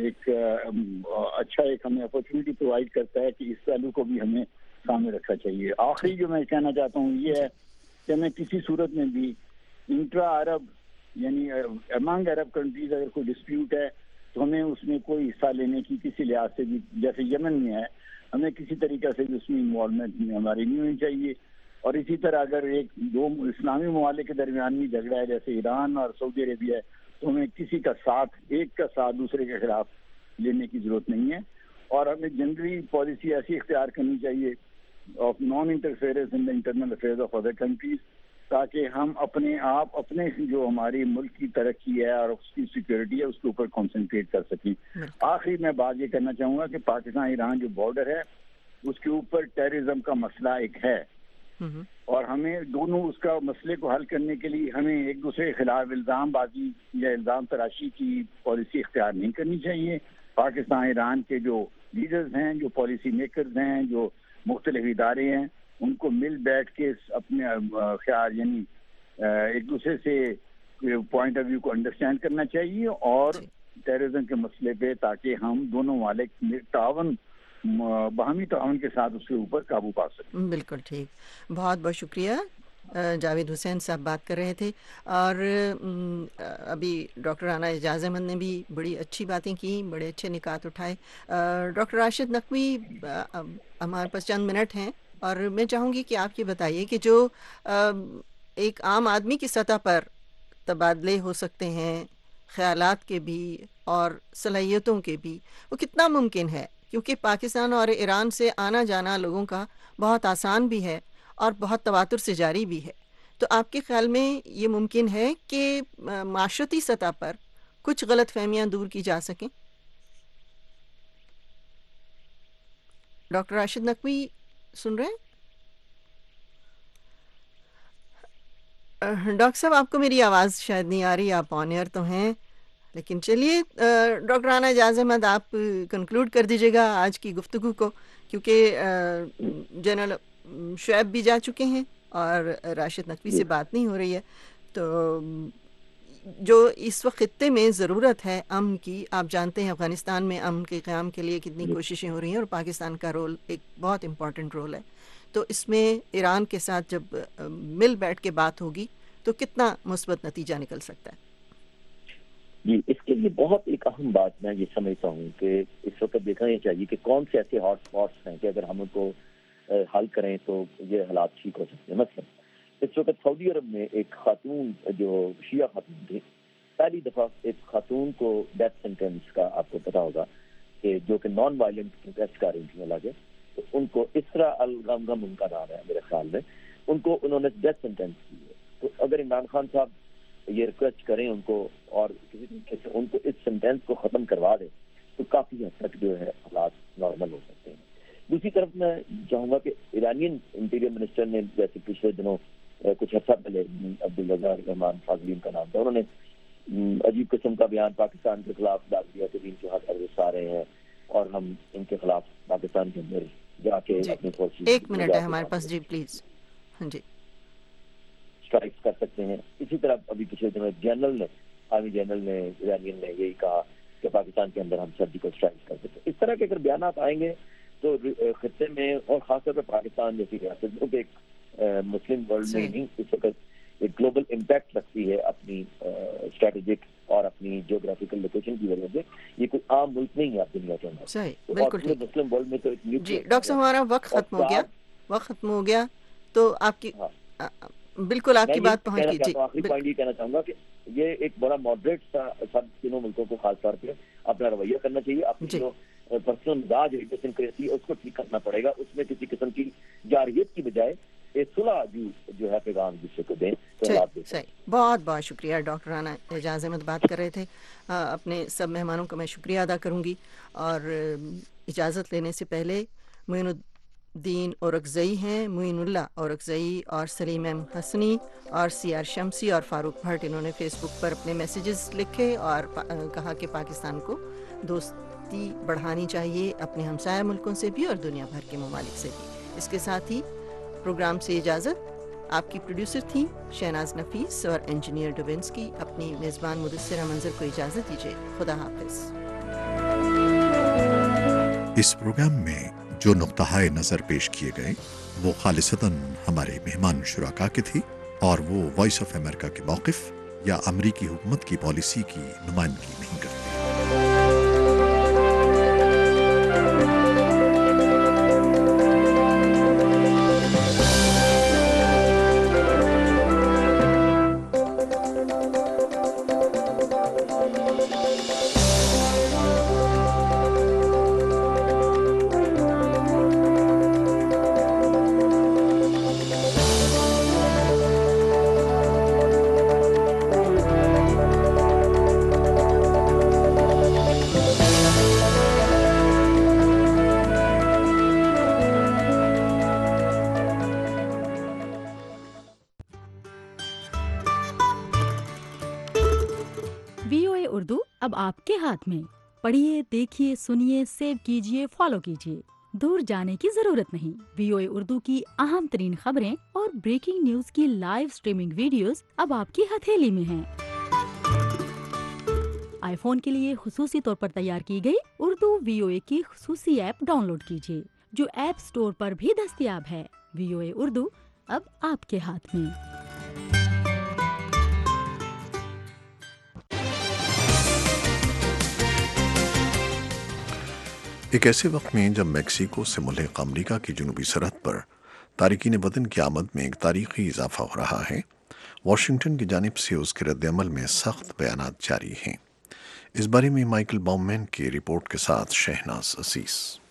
اچھا ہمیں اپرچونٹی پرووائڈ کرتا ہے کہ اس پہلو کو بھی ہمیں سامنے رکھنا چاہیے. آخری جو میں کہنا چاہتا ہوں یہ ہے کہ ہمیں کسی صورت میں بھی انٹرا عرب یعنی امانگ عرب کنٹریز اگر کوئی ڈسپیوٹ ہے تو ہمیں اس میں کوئی حصہ لینے کی کسی لحاظ سے بھی، جیسے یمن میں ہے، ہمیں کسی طریقے سے بھی اس میں انوالومنٹ ہماری نہیں ہونی چاہیے. اور اسی طرح اگر دو اسلامی ممالک کے درمیان میں جھگڑا ہے جیسے ایران اور سعودی عربیہ ہے تو ہمیں کسی کا ساتھ، ایک کا ساتھ دوسرے کے خلاف لینے کی ضرورت نہیں ہے. اور ہمیں جنرلی پالیسی ایسی اختیار کرنی چاہیے of non-interference in the internal affairs of other countries, تاکہ ہم اپنے آپ اپنے جو ہماری ملک کی ترقی ہے اور اس کی سیکورٹی ہے اس کے اوپر کنسنٹریٹ کر سکیں. آخری میں بات یہ کرنا چاہوں گا کہ پاکستان ایران جو بارڈر ہے اس کے اوپر ٹیررزم کا مسئلہ ایک ہے, اور ہمیں دونوں اس کا مسئلے کو حل کرنے کے لیے ہمیں ایک دوسرے کے خلاف الزام بازی یا الزام تراشی کی پالیسی اختیار نہیں کرنی چاہیے. پاکستان ایران کے جو لیڈرز ہیں, جو پالیسی میکرز ہیں, جو مختلف ادارے ہیں, ان کو مل بیٹھ کے اپنے خیال یعنی ایک دوسرے سے پوائنٹ آف ویو کو انڈرسٹینڈ کرنا چاہیے اور ٹیررزم کے مسئلے پہ, تاکہ ہم دونوں ممالک تعاون باہمی تعاون کے ساتھ اس کے اوپر قابو پا سکیں. بالکل ٹھیک, بہت بہت شکریہ. جاوید حسین صاحب بات کر رہے تھے, اور ابھی ڈاکٹر رانا اعجاز احمد نے بھی بڑی اچھی باتیں کی, بڑے اچھے نکات اٹھائے. ڈاکٹر راشد نقوی, ہمارے پاس چند منٹ ہیں اور میں چاہوں گی کہ آپ یہ بتائیے کہ جو ایک عام آدمی کی سطح پر تبادلے ہو سکتے ہیں خیالات کے بھی اور صلاحیتوں کے بھی, وہ کتنا ممکن ہے, کیونکہ پاکستان اور ایران سے آنا جانا لوگوں کا بہت آسان بھی ہے اور بہت تواتر سے جاری بھی ہے. تو آپ کے خیال میں یہ ممکن ہے کہ معاشرتی سطح پر کچھ غلط فہمیاں دور کی جا سکیں؟ ڈاکٹر راشد نقوی سن رہے ہیں؟ ڈاکٹر صاحب آپ کو میری آواز شاید نہیں آ رہی, آپ آن ایئر تو ہیں, لیکن چلیے ڈاکٹر رانا اعجاز احمد آپ کنکلوڈ کر دیجیے گا آج کی گفتگو کو, کیونکہ جنرل شعیب بھی جا چکے ہیں اور راشد نقوی سے بات نہیں ہو رہی ہے. تو جو اس وقت خطے میں ضرورت ہے امن کی, آپ جانتے ہیں افغانستان میں امن کے قیام کے لیے کتنی کوششیں ہو رہی ہیں اور پاکستان کا رول ایک بہت امپورٹنٹ رول ہے. تو اس میں ایران کے ساتھ جب مل بیٹھ کے بات ہوگی تو کتنا مثبت نتیجہ نکل سکتا ہے؟ جی, اس کے لیے بہت ایک اہم بات میں یہ سمجھتا ہوں کہ اس وقت دیکھنا یہ چاہیے کہ کون سے ایسے ہاٹ اسپاٹس ہیں کہ اگر ہم ان کو حل کریں تو یہ حالات ٹھیک ہو سکتے ہیں. مثلا اس وقت سعودی عرب میں ایک خاتون جو شیعہ خاتون تھی, پہلی دفعہ ایک خاتون کو ڈیتھ سینٹینس کا آپ کو پتا ہوگا کہ جو کہ نان وائلنٹ پروٹیسٹ کر رہی تھی علاقے, تو ان کو اسرا الغمغم ان کا نام ہے میرے خیال میں, ان کو انہوں نے ڈیتھ سینٹینس کی ہے. تو اگر عمران خان صاحب یہ ریکویسٹ کریں ان کو اور کسی طریقے سے ان کو اس سینٹینس کو ختم کروا دیں تو کافی حد تک جو ہے حالات نارمل ہو سکتے ہیں. دوسری طرف میں چاہوں گا کہ ایرانین انٹیریئر منسٹر نے جیسے پچھلے دنوں کچھ عرصہ پہلے عبدالرزاق رحمان فاضلین کا نام تھا, انہوں نے عجیب قسم کا بیان پاکستان کے خلاف ڈال دیا کہ دین کے حق ارس آ رہے ہیں اور ہم ان کے خلاف پاکستان کے اندر جا کے اپنی فورسز, ایک منٹ ہے ہمارے پاس, جی پلیز. ہاں جی, اسٹرائکس کر سکتے ہیں. اسی طرح ابھی پچھلے دنوں آرمی جنرل نے ایرانین نے یہی کہا کہ پاکستان کے اندر ہم سرجیکل اسٹرائکس کر سکتے ہیں. اس طرح کے اگر بیانات آئیں گے تو خطے میں اور خاص طور پہ پاکستان جیسی ریاست جو کہ ایک مسلم ورلڈ میں نہیں اس وقت ایک گلوبل امپیکٹ رکھتی ہے اپنی اسٹریٹجک اور اپنی جیوگرافیکل لوکیشن کی وجہ سے, یہ کوئی عام ملک نہیں ہے آپ دنیا کے اندر. صحیح, بالکل ٹھیک. مسلم ورلڈ میں تو جی ڈاکٹر صاحب ہمارا وقت ختم ہو گیا, تو آپ کی بالکل آپ کی بات پہنچ گئی. جی, آخری پوائنٹ یہ کہنا چاہوں گا کہ یہ ایک بڑا ماڈریٹ سا سب تینوں ملکوں کو خاص طور پہ اپنا رویہ کرنا چاہیے. اپنی جو پرسنل مزاج ہے اس کو ٹھیک کرنا پڑے گا. اس میں کسی قسم کی جارحیت کی بجائے صلح جو ہے پیغام دوسرے کو دیں. صحیح, بہت بہت شکریہ. ڈاکٹر رانا اعجاز احمد بات کر رہے تھے. اپنے سب مہمانوں کا میں شکریہ ادا کروں گی, اور اجازت لینے سے پہلے معین الدین اورکزئی ہیں, معین اللہ اورکزئی اور سلیم احمد حسنی اور سی آر شمسی اور فاروق بھٹ, انہوں نے فیس بک پر اپنے میسیجز لکھے اور کہا کہ پاکستان کو دوستی بڑھانی چاہیے اپنے ہمسایہ ملکوں سے بھی اور دنیا بھر کے ممالک سے بھی. اس کے ساتھ ہی پروگرام سے اجازت. آپ کی پروڈیوسر تھیں شہناز نفیس اور انجینئر ڈوبنسکی. اپنی میزبان مدثرہ منظر کو اجازت دیجیے. خدا حافظ. اس پروگرام میں جو نقطہ نظر پیش کیے گئے وہ خالصتاً ہمارے مہمان شرکا کے تھی اور وہ وائس آف امریکہ کے موقف یا امریکی حکومت کی پالیسی کی نمائندگی نہیں کرتے. اردو اب آپ کے ہاتھ میں. پڑھیے، دیکھیے، سنیے، سیو کیجیے، فالو کیجیے. دور جانے کی ضرورت نہیں. VOA اردو کی اہم ترین خبریں اور بریکنگ نیوز کی لائیو سٹریمنگ ویڈیوز اب آپ کی ہتھیلی میں ہیں. آئی فون کے لیے خصوصی طور پر تیار کی گئی اردو VOA کی خصوصی ایپ ڈاؤن لوڈ کیجیے، جو ایپ سٹور پر بھی دستیاب ہے. VOA اردو اب آپ کے ہاتھ میں. ایک ایسے وقت میں جب میکسیکو سے ملحق امریکہ کی جنوبی سرحد پر تارکین وطن کی آمد میں ایک تاریخی اضافہ ہو رہا ہے، واشنگٹن کی جانب سے اس کے رد عمل میں سخت بیانات جاری ہیں. اس بارے میں مائیکل باؤمین کی رپورٹ کے ساتھ شہناز عزیز.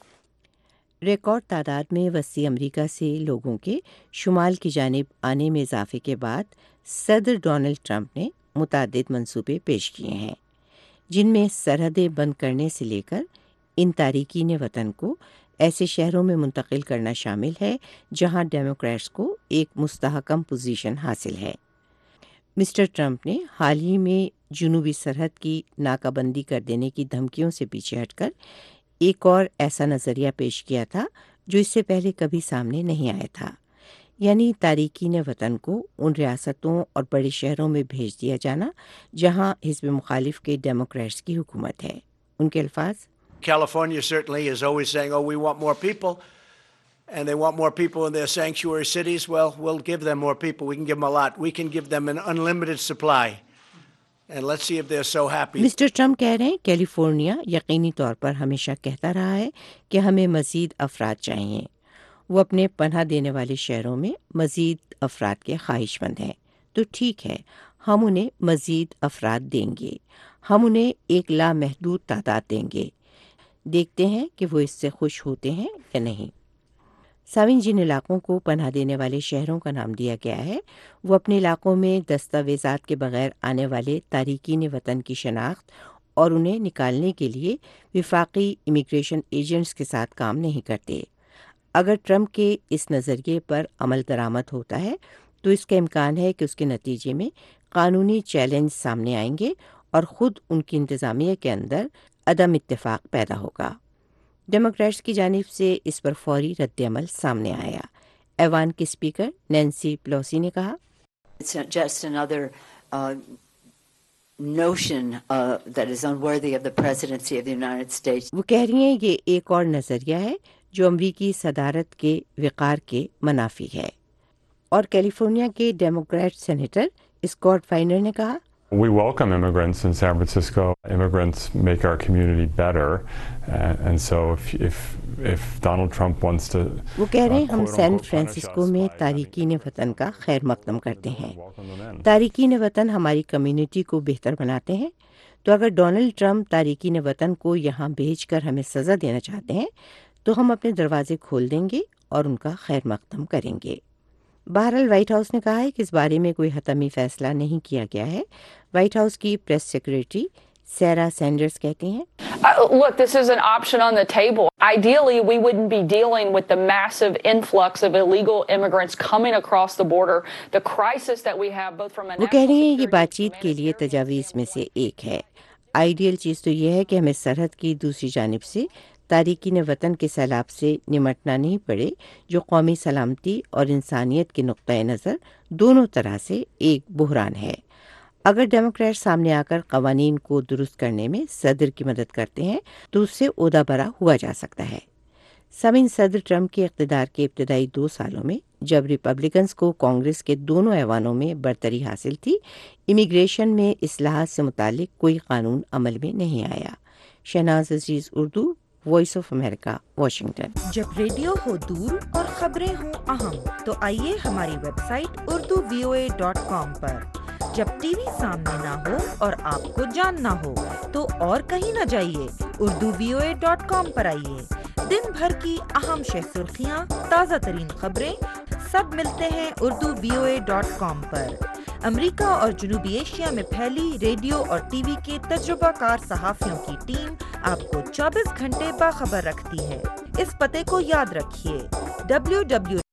ریکارڈ تعداد میں وسیع امریکہ سے لوگوں کے شمال کی جانب آنے میں اضافے کے بعد صدر ڈونلڈ ٹرمپ نے متعدد منصوبے پیش کیے ہیں، جن میں سرحدیں بند کرنے سے لے کر ان تارکین وطن کو ایسے شہروں میں منتقل کرنا شامل ہے جہاں ڈیموکریٹس کو ایک مستحکم پوزیشن حاصل ہے. مسٹر ٹرمپ نے حال ہی میں جنوبی سرحد کی ناکہ بندی کر دینے کی دھمکیوں سے پیچھے ہٹ کر ایک اور ایسا نظریہ پیش کیا تھا جو اس سے پہلے کبھی سامنے نہیں آیا تھا، یعنی تارکین وطن کو ان ریاستوں اور بڑے شہروں میں بھیج دیا جانا جہاں حزب مخالف کے ڈیموکریٹس کی حکومت ہے. ان کے الفاظ: California certainly is always saying, oh, we want more people, and they want more people in their sanctuary cities. Well, we'll give them more people. We can give them a lot. We can give them an unlimited supply. And let's see if they're so happy. Mister Trump کہہ رہے ہیں California یقینی طور پر ہمیشہ کہتا رہا ہے کہ ہمیں مزید افراد چاہیے. وہ اپنے پناہ دینے والے شہروں میں مزید افراد کے خواہش مند ہیں. تو ٹھیک ہے، ہم انہیں مزید افراد دیں گے، ہم انہیں ایک لامحدود تعداد دیں گے. دیکھتے ہیں کہ وہ اس سے خوش ہوتے ہیں یا نہیں. سامعین، جن علاقوں کو پناہ دینے والے شہروں کا نام دیا گیا ہے وہ اپنے علاقوں میں دستاویزات کے بغیر آنے والے تارکین وطن کی شناخت اور انہیں نکالنے کے لیے وفاقی امیگریشن ایجنٹس کے ساتھ کام نہیں کرتے. اگر ٹرمپ کے اس نظریے پر عمل درآمد ہوتا ہے تو اس کا امکان ہے کہ اس کے نتیجے میں قانونی چیلنج سامنے آئیں گے اور خود ان کی انتظامیہ کے اندر عدم اتفاق پیدا ہوگا. ڈیموکریٹس کی جانب سے اس پر فوری رد عمل سامنے آیا. ایوان کے اسپیکر نینسی پیلوسی نے کہا: It's just another notion that is unworthy of the presidency of the United States. وہ کہہ رہی ہیں یہ ایک اور نظریہ ہے جو امریکی صدارت کے وقار کے منافی ہے. اور کیلیفورنیا کے ڈیموکریٹ سینیٹر اسکاٹ فائنر نے کہا: We welcome immigrants in San Francisco. Immigrants make our community better, and so if Donald Trump wants to, وہ کہہ رہے ہیں ہم سین فرانسسکو میں تارکین وطن کا خیر مقدم کرتے ہیں. تارکین وطن ہماری کمیونٹی کو بہتر بناتے ہیں. تو اگر ڈونلڈ ٹرمپ تارکین وطن کو یہاں بھیج کر ہمیں سزا دینا چاہتے ہیں تو ہم اپنے دروازے کھول دیں گے اور ان کا خیر مقدم کریں گے. بہرحال وائٹ ہاؤس نے کہا ہے کہ اس بارے میں کوئی حتمی فیصلہ نہیں کیا گیا ہے. وائٹ ہاؤس کی پریس سیکریٹری سیرا سینڈرز کہتی ہیں: Look, this is an option on the table. Ideally, we wouldn't be dealing with the massive influx of illegal immigrants coming across the border. The crisis that we have both from a وہ کہہ رہی ہیں یہ بات چیت کے لیے تجاویز میں سے ایک ہے. آئیڈیل چیز تو یہ ہے کہ ہمیں سرحد کی دوسری جانب سے تارکین وطن کے سیلاب سے نمٹنا نہیں پڑے جو قومی سلامتی اور انسانیت کے نقطۂ نظر دونوں طرح سے ایک بحران ہے. اگر ڈیموکریٹ سامنے آ کر قوانین کو درست کرنے میں صدر کی مدد کرتے ہیں تو اس سے عہدہ برا ہوا جا سکتا ہے. سامعین، صدر ٹرمپ کے اقتدار کے ابتدائی 2 سالوں میں جب ریپبلکنز کو کانگریس کے دونوں ایوانوں میں برتری حاصل تھی، امیگریشن میں اصلاحات سے متعلق کوئی قانون عمل میں نہیں آیا. Shahnaz Aziz, Urdu, Voice of America, Washington. جب ریڈیو ہو دور اور خبریں ہوں اہم تو آئیے ہماری ویب سائٹ urduvoa.com پر. جب ٹی وی سامنے نہ ہو اور آپ کو جاننا ہو تو اور کہیں نہ جائیے، urduvoa.com پر آئیے. دن بھر کی اہم شہ سرخیاں، تازہ ترین خبریں سب ملتے ہیں urduvoa.com پر. امریکہ اور جنوبی ایشیا میں پھیلی ریڈیو اور ٹی وی کے تجربہ کار صحافیوں کی ٹیم آپ کو 24 گھنٹے باخبر رکھتی ہے. اس پتے کو یاد رکھیے: www